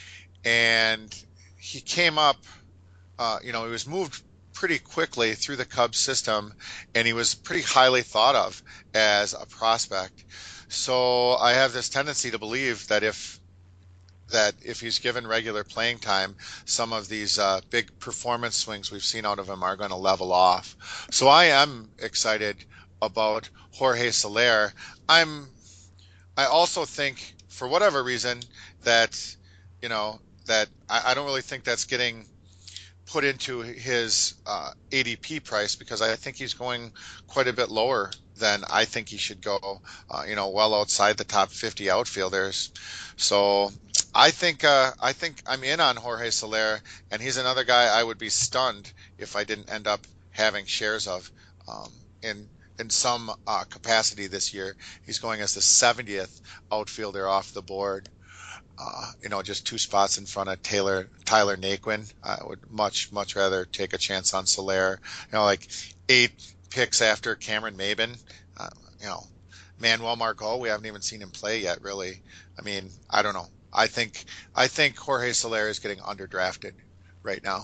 and he came up, uh, you know, he was moved pretty quickly through the Cubs system, and he was pretty highly thought of as a prospect. So I have this tendency to believe that if that if he's given regular playing time, some of these uh, big performance swings we've seen out of him are going to level off. So I am excited about Jorge Soler. I'm. I also think, for whatever reason, that you know that I, I don't really think that's getting put into his uh, A D P price, because I think he's going quite a bit lower than I think he should go, uh, you know, well outside the top fifty outfielders. So I think uh, I think I'm in on Jorge Soler, and he's another guy I would be stunned if I didn't end up having shares of um, in in some uh, capacity this year. He's going as the seventieth outfielder off the board. Uh, you know, just two spots in front of Taylor Tyler Naquin. I would much much rather take a chance on Soler. You know, like eight picks after Cameron Maben. Uh, you know, Manuel Margot, we haven't even seen him play yet, really. I mean, I don't know. I think I think Jorge Soler is getting underdrafted right now.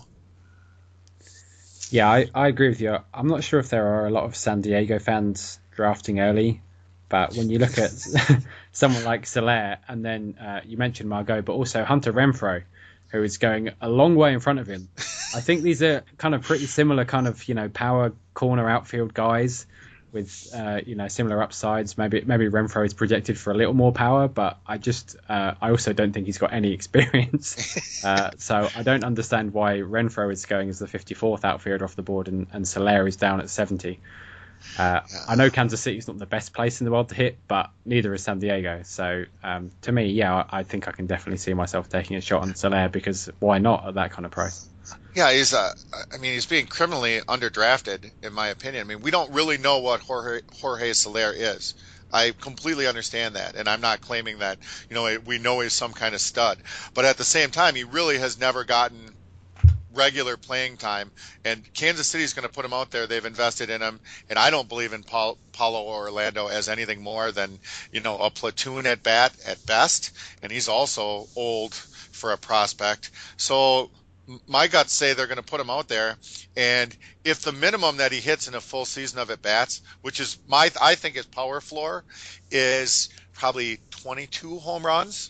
Yeah, I, I agree with you. I'm not sure if there are a lot of San Diego fans drafting early, but when you look at someone like Soler, and then uh, you mentioned Margot, but also Hunter Renfroe, who is going a long way in front of him. I think these are kind of pretty similar kind of, you know, power corner outfield guys with, uh, you know, similar upsides. Maybe maybe Renfroe is projected for a little more power, but I just, uh, I also don't think he's got any experience. uh, so I don't understand why Renfroe is going as the fifty-fourth outfielder off the board and, and Soler is down at seventy. Uh, I know Kansas City is not the best place in the world to hit, but neither is San Diego. So um, to me, yeah, I, I think I can definitely see myself taking a shot on Soler, because why not at that kind of price? Yeah, he's. Uh, I mean, he's being criminally underdrafted, in my opinion. I mean, we don't really know what Jorge, Jorge Soler is. I completely understand that, and I'm not claiming that. You know, we know he's some kind of stud, but at the same time, he really has never gotten regular playing time, and Kansas City is going to put him out there. They've invested in him, and I don't believe in Paul, Paulo Orlando as anything more than, you know, a platoon at bat at best, and he's also old for a prospect. So my guts say they're going to put him out there, and if the minimum that he hits in a full season of at bats, which is my I think his power floor, is probably twenty-two home runs.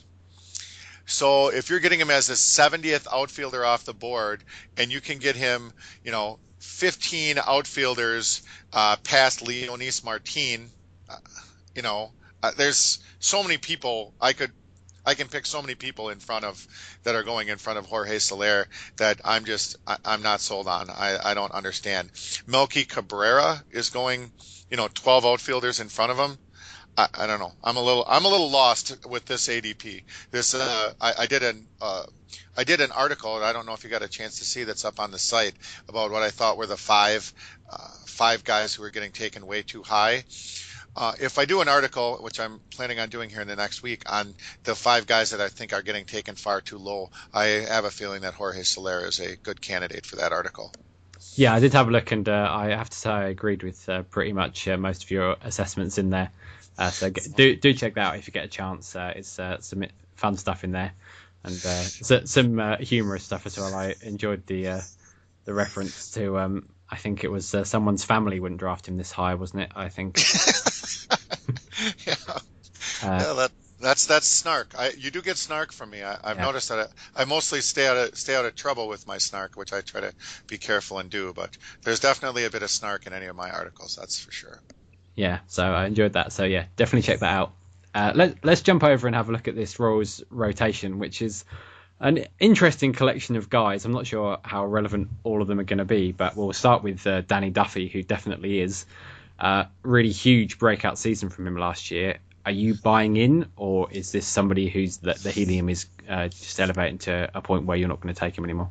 So if you're getting him as the seventieth outfielder off the board, and you can get him, you know, fifteen outfielders uh, past Leonys Martin, uh, you know, uh, there's so many people I could, I can pick so many people in front of that are going in front of Jorge Soler that I'm just, I, I'm not sold on. I, I don't understand. Melky Cabrera is going, you know, twelve outfielders in front of him. I, I don't know. I'm a little I'm a little lost with this A D P. This uh, I, I did an uh, I did an article, and I don't know if you got a chance to see, that's up on the site, about what I thought were the five uh, five guys who were getting taken way too high. Uh, if I do an article, which I'm planning on doing here in the next week, on the five guys that I think are getting taken far too low, I have a feeling that Jorge Soler is a good candidate for that article. Yeah, I did have a look, and uh, I have to say I agreed with uh, pretty much uh, most of your assessments in there. Uh, so get, do do check that out if you get a chance. Uh, it's uh, some fun stuff in there, and uh, so, some uh, humorous stuff as well. I enjoyed the uh, the reference to. Um, I think it was uh, someone's family wouldn't draft him this high, wasn't it? I think. yeah. Uh, yeah, that that's that's snark. I you do get snark from me. I, I've yeah. noticed that I, I mostly stay out of stay out of trouble with my snark, which I try to be careful and do. But there's definitely a bit of snark in any of my articles. That's for sure. Yeah, so I enjoyed that. So yeah, definitely check that out. Uh, let, let's jump over and have a look at this Royals rotation, which is an interesting collection of guys. I'm not sure how relevant all of them are going to be, but we'll start with uh, Danny Duffy, who definitely is. Uh, really huge breakout season from him last year. Are you buying in, or is this somebody who's the, the helium is uh, just elevating to a point where you're not going to take him anymore?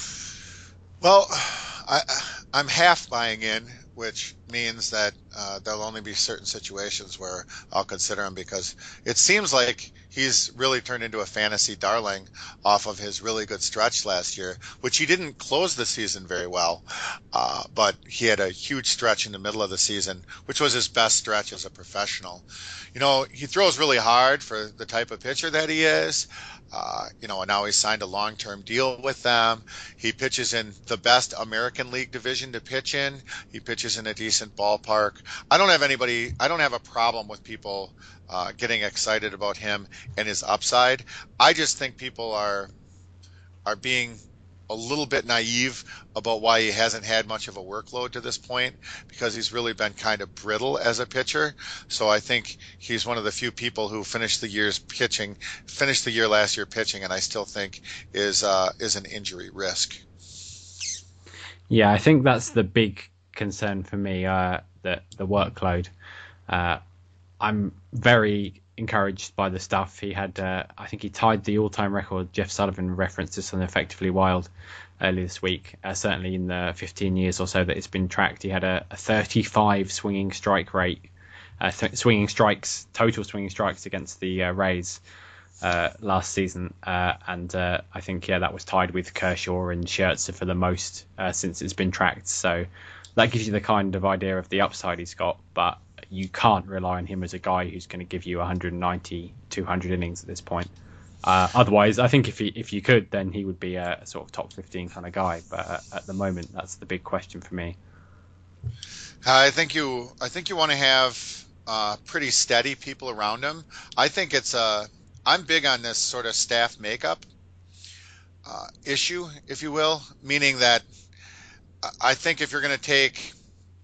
Well, I, I'm half buying in, which means that uh, there'll only be certain situations where I'll consider him, because it seems like he's really turned into a fantasy darling off of his really good stretch last year, which he didn't close the season very well, uh, but he had a huge stretch in the middle of the season, which was his best stretch as a professional. You know, he throws really hard for the type of pitcher that he is. Uh, you know, and now he's signed a long-term deal with them. He pitches in the best American League division to pitch in. He pitches in a decent ballpark. I don't have anybody, I don't have a problem with people uh, getting excited about him and his upside. I just think people are are being a little bit naive about why he hasn't had much of a workload to this point, because he's really been kind of brittle as a pitcher. So I think he's one of the few people who finished the year's pitching, finished the year last year pitching, and I still think is uh, is an injury risk. Yeah, I think that's the big concern for me, uh, the, the workload. Uh, I'm very encouraged by the stuff. He had, uh, I think he tied the all-time record. Jeff Sullivan referenced this on Effectively Wild earlier this week. Uh, certainly in the fifteen years or so that it's been tracked, he had a, a thirty-five swinging strike rate, uh, th- swinging strikes, total swinging strikes against the uh, Rays uh, last season. Uh, and uh, I think, yeah, that was tied with Kershaw and Scherzer for the most uh, since it's been tracked. So that gives you the kind of idea of the upside he's got, but you can't rely on him as a guy who's going to give you one ninety, two hundred innings at this point. Uh, otherwise, I think if he, if you could, then he would be a sort of top fifteen kind of guy. But uh, at the moment, that's the big question for me. I think you, I think you want to have uh, pretty steady people around him. I think it's a, I'm big on this sort of staff makeup uh, issue, if you will, meaning that I think if you're going to take,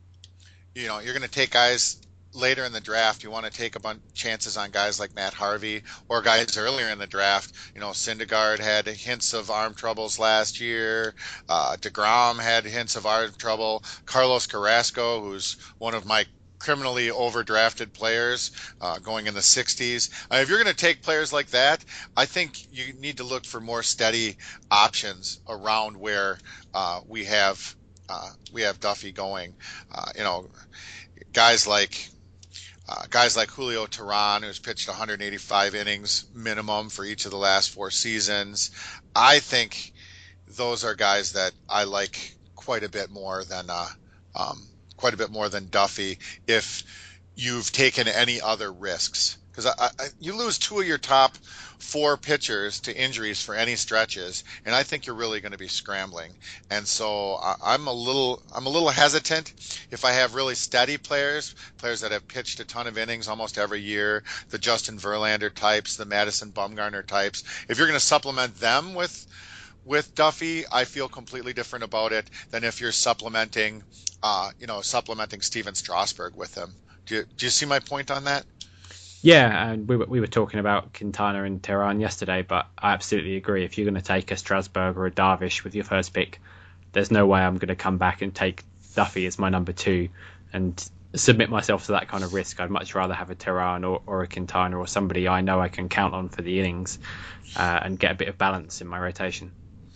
you know, you're going to take guys later in the draft, you want to take a bunch chances on guys like Matt Harvey or guys earlier in the draft. You know, Syndergaard had hints of arm troubles last year. Uh, DeGrom had hints of arm trouble. Carlos Carrasco, who's one of my criminally overdrafted players uh, going in the sixties. Uh, if you're going to take players like that, I think you need to look for more steady options around where uh, we have uh, we have Duffy going. Uh, you know, guys like Uh, guys like Julio Teheran, who's pitched one eighty-five innings minimum for each of the last four seasons. I think those are guys that I like quite a bit more than uh, um, quite a bit more than Duffy if you've taken any other risks. Because I, I, you lose two of your top four pitchers to injuries for any stretches, and I think you're really going to be scrambling. And so I, I'm a little, I'm a little hesitant if I have really steady players, players that have pitched a ton of innings almost every year, the Justin Verlander types, the Madison Bumgarner types. If you're going to supplement them with with Duffy, I feel completely different about it than if you're supplementing, uh, you know, supplementing Steven Strasburg with him. Do you, do you see my point on that? Yeah, and we were, we were talking about Quintana and Teheran yesterday, but I absolutely agree. If you're going to take a Strasburg or a Darvish with your first pick, there's no way I'm going to come back and take Duffy as my number two and submit myself to that kind of risk. I'd much rather have a Teheran or, or a Quintana or somebody I know I can count on for the innings uh, and get a bit of balance in my rotation.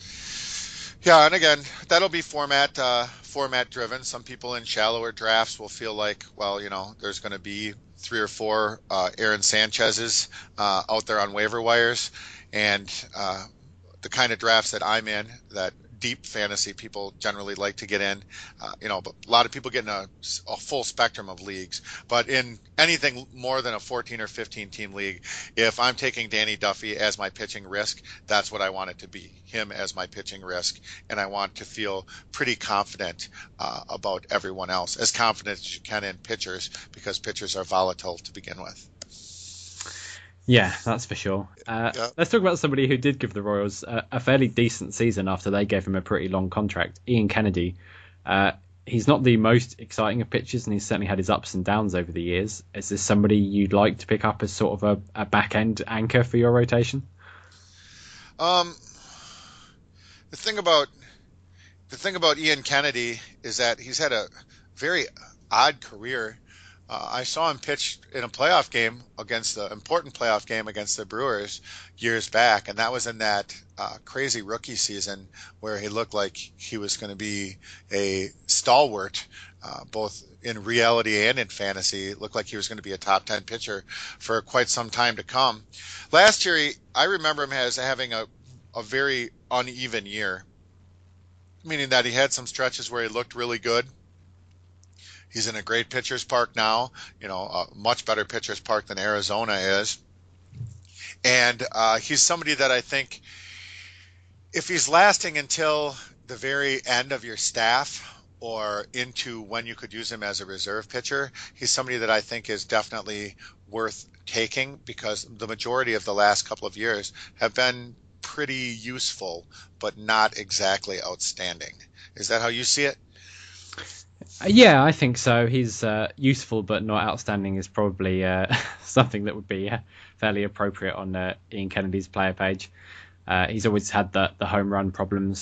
Yeah, and again, that'll be format uh, format driven. Some people in shallower drafts will feel like, well, you know, there's going to be three or four uh, Aaron Sanchez's uh, out there on waiver wires, and uh, the kind of drafts that I'm in, that deep fantasy people generally like to get in, uh, you know, but a lot of people get in a, a full spectrum of leagues. But in anything more than a fourteen or fifteen team league, if I'm taking Danny Duffy as my pitching risk, that's what I want it to be, him as my pitching risk. And I want to feel pretty confident uh, about everyone else, as confident as you can in pitchers, because pitchers are volatile to begin with. Yeah, that's for sure. Uh, yeah. Let's talk about somebody who did give the Royals a, a fairly decent season after they gave him a pretty long contract. Ian Kennedy. Uh, he's not the most exciting of pitchers, and he's certainly had his ups and downs over the years. Is this somebody you'd like to pick up as sort of a, a back-end anchor for your rotation? Um, the thing about the thing about Ian Kennedy is that he's had a very odd career. Uh, I saw him pitch in a playoff game against the important playoff game against the Brewers years back, and that was in that uh, crazy rookie season where he looked like he was going to be a stalwart, uh, both in reality and in fantasy. It looked like he was going to be a top ten pitcher for quite some time to come. Last year, he, I remember him as having a, a very uneven year, meaning that he had some stretches where he looked really good. He's in a great pitcher's park now, you know, a much better pitcher's park than Arizona is. And uh, he's somebody that I think if he's lasting until the very end of your staff or into when you could use him as a reserve pitcher, he's somebody that I think is definitely worth taking, because the majority of the last couple of years have been pretty useful, but not exactly outstanding. Is that how you see it? Yeah, I think so. He's uh, useful but not outstanding is probably uh, something that would be uh, fairly appropriate on uh, Ian Kennedy's player page. Uh, he's always had the, the home run problems.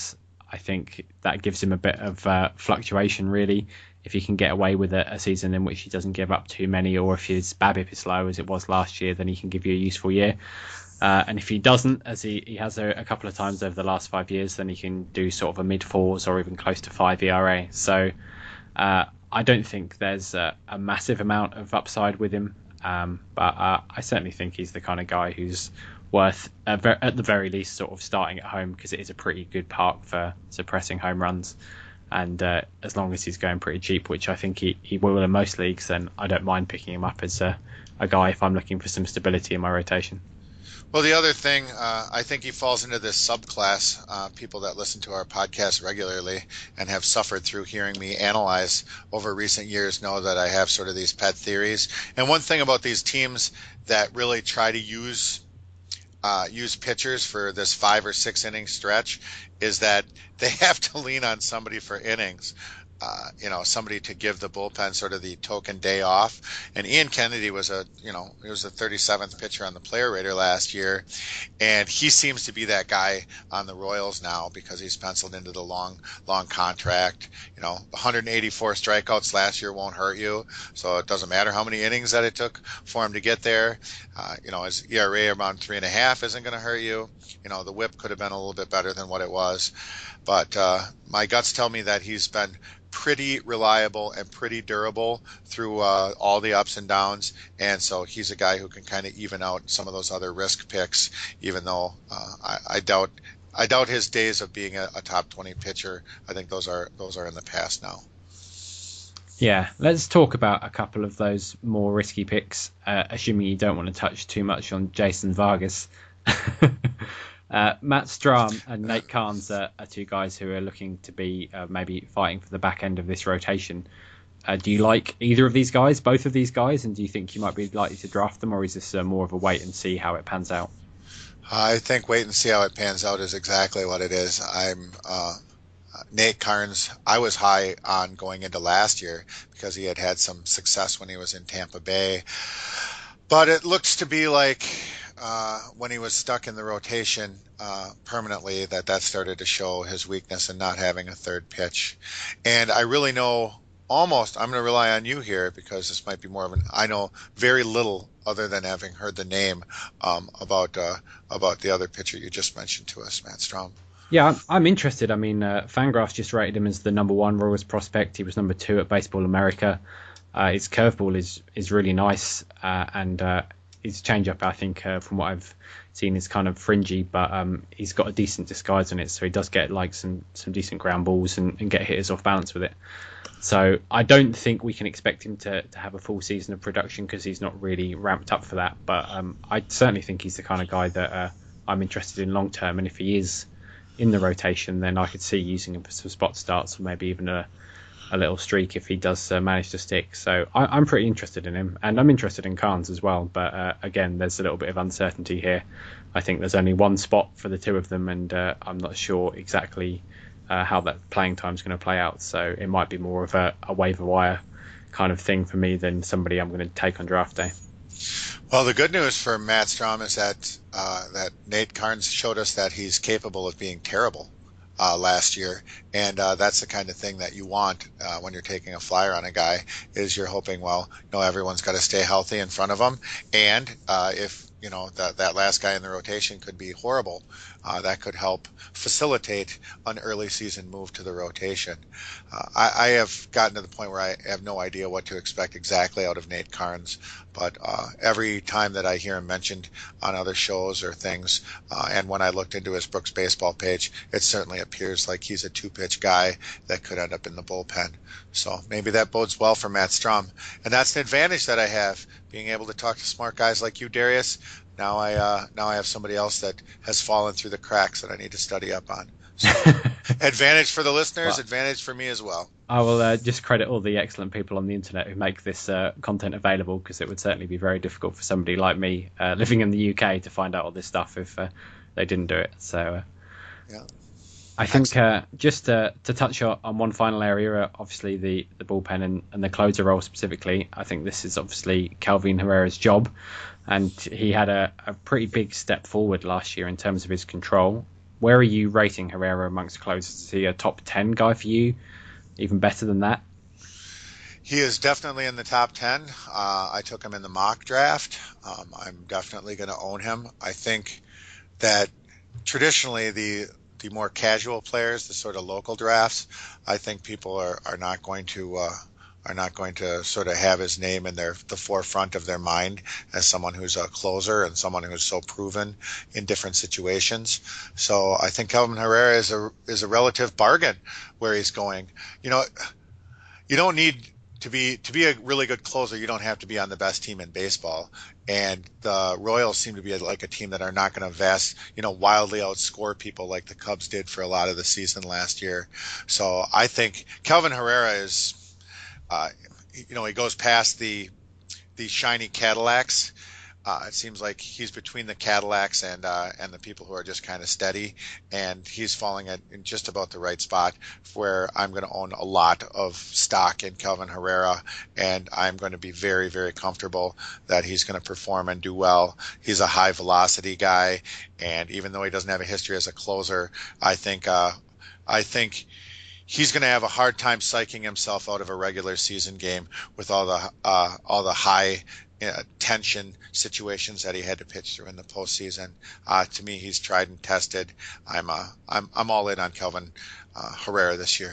I think that gives him a bit of uh, fluctuation, really. If he can get away with a, a season in which he doesn't give up too many, or if his BABIP is low as it was last year, then he can give you a useful year. Uh, and if he doesn't, as he, he has a, a couple of times over the last five years, then he can do sort of a mid fours or even close to five E R A. So uh, I don't think there's a, a massive amount of upside with him, um, but uh, I certainly think he's the kind of guy who's worth, uh, ver- at the very least, sort of starting at home, because it is a pretty good park for suppressing home runs. And uh, as long as he's going pretty cheap, which I think he, he will in most leagues, then I don't mind picking him up as a, a guy if I'm looking for some stability in my rotation. Well, the other thing, uh, I think he falls into this subclass. Uh, people that listen to our podcast regularly and have suffered through hearing me analyze over recent years know that I have sort of these pet theories. And one thing about these teams that really try to use uh, use pitchers for this five or six inning stretch is that they have to lean on somebody for innings. Uh, you know, somebody to give the bullpen sort of the token day off. And Ian Kennedy was a, you know, he was the thirty-seventh pitcher on the player rater last year. And he seems to be that guy on the Royals now because he's penciled into the long, long contract. You know, one hundred eighty-four strikeouts last year won't hurt you. So it doesn't matter how many innings that it took for him to get there. Uh, you know, his E R A around three and a half isn't going to hurt you. You know, the whip could have been a little bit better than what it was. But uh, my guts tell me that he's been pretty reliable and pretty durable through uh, all the ups and downs, and so he's a guy who can kind of even out some of those other risk picks. Even though uh, I, I doubt, I doubt his days of being a, a top twenty pitcher. I think those are those are in the past now. Yeah, let's talk about a couple of those more risky picks, uh, assuming you don't want to touch too much on Jason Vargas. Uh, Matt Strahm and Nate Carnes are, are two guys who are looking to be uh, maybe fighting for the back end of this rotation. Uh, do you like either of these guys, both of these guys, and do you think you might be likely to draft them, or is this uh, more of a wait and see how it pans out? I think wait and see how it pans out is exactly what it is. I'm uh, Nate Carnes. I was high on going into last year because he had had some success when he was in Tampa Bay, but it looks to be like Uh, when he was stuck in the rotation uh, permanently, that that started to show his weakness in not having a third pitch. And I really know almost, I'm going to rely on you here because this might be more of an, I know very little other than having heard the name um, about uh, about the other pitcher you just mentioned to us, Matt Strahm. Yeah, I'm, I'm interested. I mean, uh, Fangraphs just rated him as the number one Royals prospect. He was number two at Baseball America. Uh, his curveball is, is really nice, uh, and uh, his changeup, I think, uh, from what I've seen, is kind of fringy, but um, he's got a decent disguise on it, so he does get like some, some decent ground balls and, and get hitters off balance with it. So I don't think we can expect him to, to have a full season of production because he's not really ramped up for that. But um, I certainly think he's the kind of guy that uh, I'm interested in long term, and if he is in the rotation, then I could see using him for some spot starts or maybe even a a little streak if he does uh, manage to stick. So I, I'm pretty interested in him, and I'm interested in Carnes as well. But uh, again, there's a little bit of uncertainty here. I think there's only one spot for the two of them, and uh, I'm not sure exactly uh, how that playing time is going to play out. So it might be more of a, a waiver wire kind of thing for me than somebody I'm going to take on draft day. Well, the good news for Matt Strahm is that uh, that Nate Carnes showed us that he's capable of being terrible. Uh, last year, and uh, that's the kind of thing that you want uh, when you're taking a flyer on a guy, is you're hoping, well, you know, everyone's got to stay healthy in front of him, and uh, if you know that that last guy in the rotation could be horrible, uh, that could help facilitate an early season move to the rotation. Uh, I, I have gotten to the point where I have no idea what to expect exactly out of Nate Carnes, but uh, every time that I hear him mentioned on other shows or things, uh, and when I looked into his Brooks Baseball page, it certainly appears like he's a two-pitch guy that could end up in the bullpen. So maybe that bodes well for Matt Strahm, and that's an advantage that I have, being able to talk to smart guys like you, Darius. Now I uh, now I have somebody else that has fallen through the cracks that I need to study up on. So, advantage for the listeners, well, advantage for me as well. I will uh, just credit all the excellent people on the internet who make this uh, content available, because it would certainly be very difficult for somebody like me uh, living in the U K to find out all this stuff if uh, they didn't do it. So uh, yeah. I think uh, just uh, to touch on one final area, uh, obviously the, the bullpen and, and the closer role specifically, I think this is obviously Calvin Herrera's job, and he had a, a pretty big step forward last year in terms of his control. where are you rating Herrera amongst closers? Is he a top ten guy for you? Even better than that? He is definitely in the top ten. Uh, I took him in the mock draft. Um, I'm definitely going to own him. I think that traditionally the the more casual players, the sort of local drafts, I think people are, are not going to uh, are not going to sort of have his name in their the forefront of their mind as someone who's a closer and someone who's so proven in different situations. So I think Kelvin Herrera is a is a relative bargain where he's going. You know, you don't need to be to be a really good closer. You don't have to be on the best team in baseball. And the Royals seem to be like a team that are not going to vast, you know, wildly outscore people like the Cubs did for a lot of the season last year. So I think Kelvin Herrera is, uh, you know, he goes past the the shiny Cadillacs. Uh, it seems like he's between the Cadillacs and uh, and the people who are just kind of steady, and he's falling at in just about the right spot where I'm going to own a lot of stock in Kelvin Herrera, and I'm going to be very, very comfortable that he's going to perform and do well. He's a high velocity guy, and even though he doesn't have a history as a closer, I think uh, I think he's going to have a hard time psyching himself out of a regular season game with all the uh, all the high Uh, tension situations that he had to pitch through in the postseason. Uh, to me, he's tried and tested. I'm uh, I'm I'm all in on Kelvin uh, Herrera this year.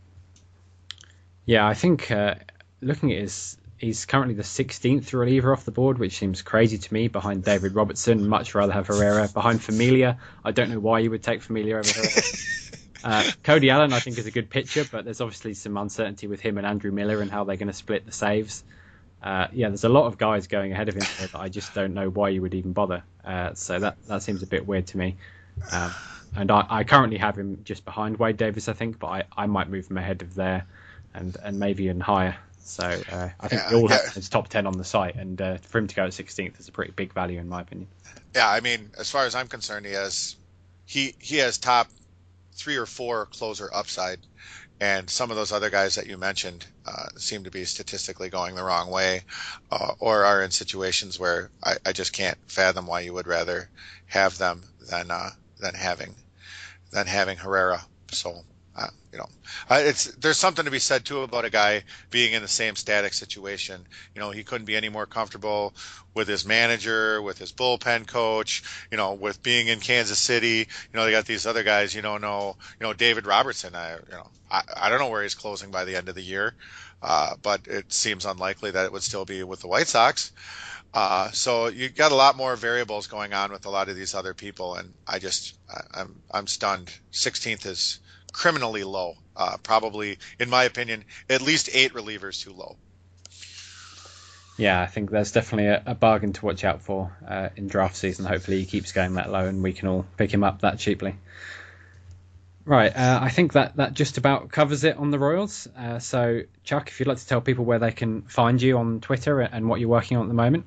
Yeah, I think uh, looking at his, he's currently the sixteenth reliever off the board, which seems crazy to me. Behind David Robertson, much rather have Herrera. Behind Familia, I don't know why you would take Familia over Herrera. Uh, Cody Allen, I think, is a good pitcher, but there's obviously some uncertainty with him and Andrew Miller and how they're going to split the saves. Uh, yeah, there's a lot of guys going ahead of him that I just don't know why you would even bother. Uh, so that, that seems a bit weird to me. Um, and I, I currently have him just behind Wade Davis, I think, but I, I might move him ahead of there and, and maybe even higher. So uh, I think yeah, we all yeah. have his top ten on the site, and uh, for him to go at sixteenth is a pretty big value in my opinion. Yeah, I mean, as far as I'm concerned, he has he he has top three or four closer upside. And some of those other guys that you mentioned uh, seem to be statistically going the wrong way, uh, or are in situations where I, I just can't fathom why you would rather have them than uh, than having than having Herrera. So uh, you know, uh, it's there's something to be said too about a guy being in the same static situation. You know, he couldn't be any more comfortable with his manager, with his bullpen coach, you know, with being in Kansas City. You know, they got these other guys, you don't know, you know, David Robertson, I, you know, I, I don't know where he's closing by the end of the year, uh, but it seems unlikely that it would still be with the White Sox. Uh, so you got a lot more variables going on with a lot of these other people, and I just, I, I'm, I'm stunned. sixteenth is criminally low. Uh, probably, in my opinion, at least eight relievers too low. Yeah, I think there's definitely a, a bargain to watch out for uh, in draft season. Hopefully he keeps going that low and we can all pick him up that cheaply. Right, uh, I think that, that just about covers it on the Royals. Uh, so, Chuck, if you'd like to tell people where they can find you on Twitter and what you're working on at the moment.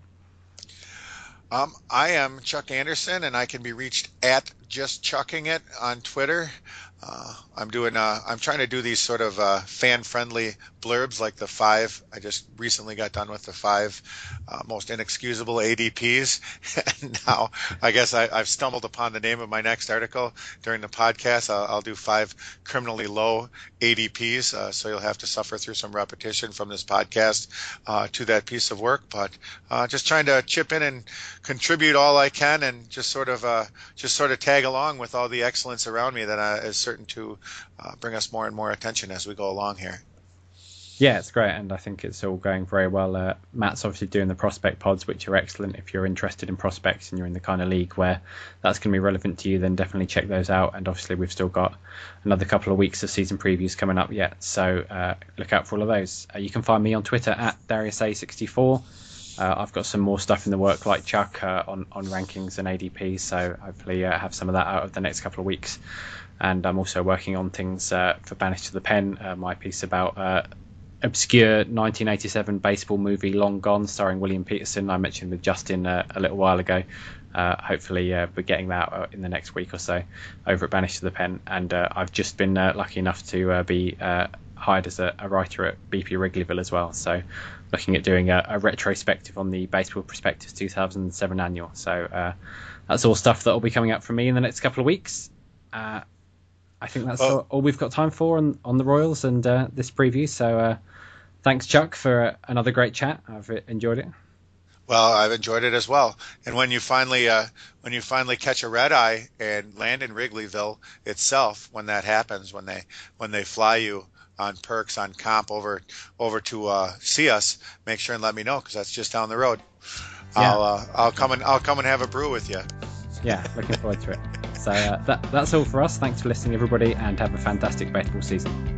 Um, I am Chuck Anderson, and I can be reached at Just Chucking It on Twitter. Uh, I'm doing. Uh, I'm trying to do these sort of uh, fan-friendly blurbs, like the five. I just recently got done with the five uh, most inexcusable A D Ps, and now I guess I, I've stumbled upon the name of my next article during the podcast. I'll, I'll do five criminally low A D Ps, uh, so you'll have to suffer through some repetition from this podcast uh, to that piece of work. But uh, just trying to chip in and contribute all I can, and just sort of uh, just sort of tag along with all the excellence around me that uh, is certain to uh, bring us more and more attention as we go along here. Yeah, it's great, and I think it's all going very well. Uh, Matt's obviously doing the prospect pods, which are excellent. If you're interested in prospects and you're in the kind of league where that's going to be relevant to you, then definitely check those out. And obviously we've still got another couple of weeks of season previews coming up yet, so uh, look out for all of those. Uh, you can find me on Twitter at Darius A sixty-four. Uh, I've got some more stuff in the work like Chuck uh, on, on rankings and A D P, so hopefully uh, have some of that out of the next couple of weeks. And I'm also working on things uh, for Banished to the Pen, uh, my piece about uh, obscure nineteen eighty-seven baseball movie Long Gone, starring William Peterson, I mentioned with Justin uh, a little while ago. Uh, hopefully uh, we're getting that out in the next week or so over at Banished to the Pen. And uh, I've just been uh, lucky enough to uh, be uh, hired as a, a writer at B P Wrigleyville as well. So looking at doing a, a retrospective on the Baseball Prospectus two thousand seven annual. So uh, that's all stuff that will be coming up from me in the next couple of weeks. uh, I think that's Oh. all, all we've got time for on, on the Royals and uh, this preview. So uh, thanks, Chuck, for uh, another great chat. I've enjoyed it. Well, I've enjoyed it as well. And when you finally uh, when you finally catch a red eye and land in Wrigleyville itself, when that happens, when they when they fly you on perks on comp over over to uh, see us, make sure and let me know, because that's just down the road. Yeah. I'll uh, I'll come and I'll come and have a brew with you. Yeah, looking forward to it. So uh, that that's all for us. Thanks for listening, everybody, and have a fantastic baseball season.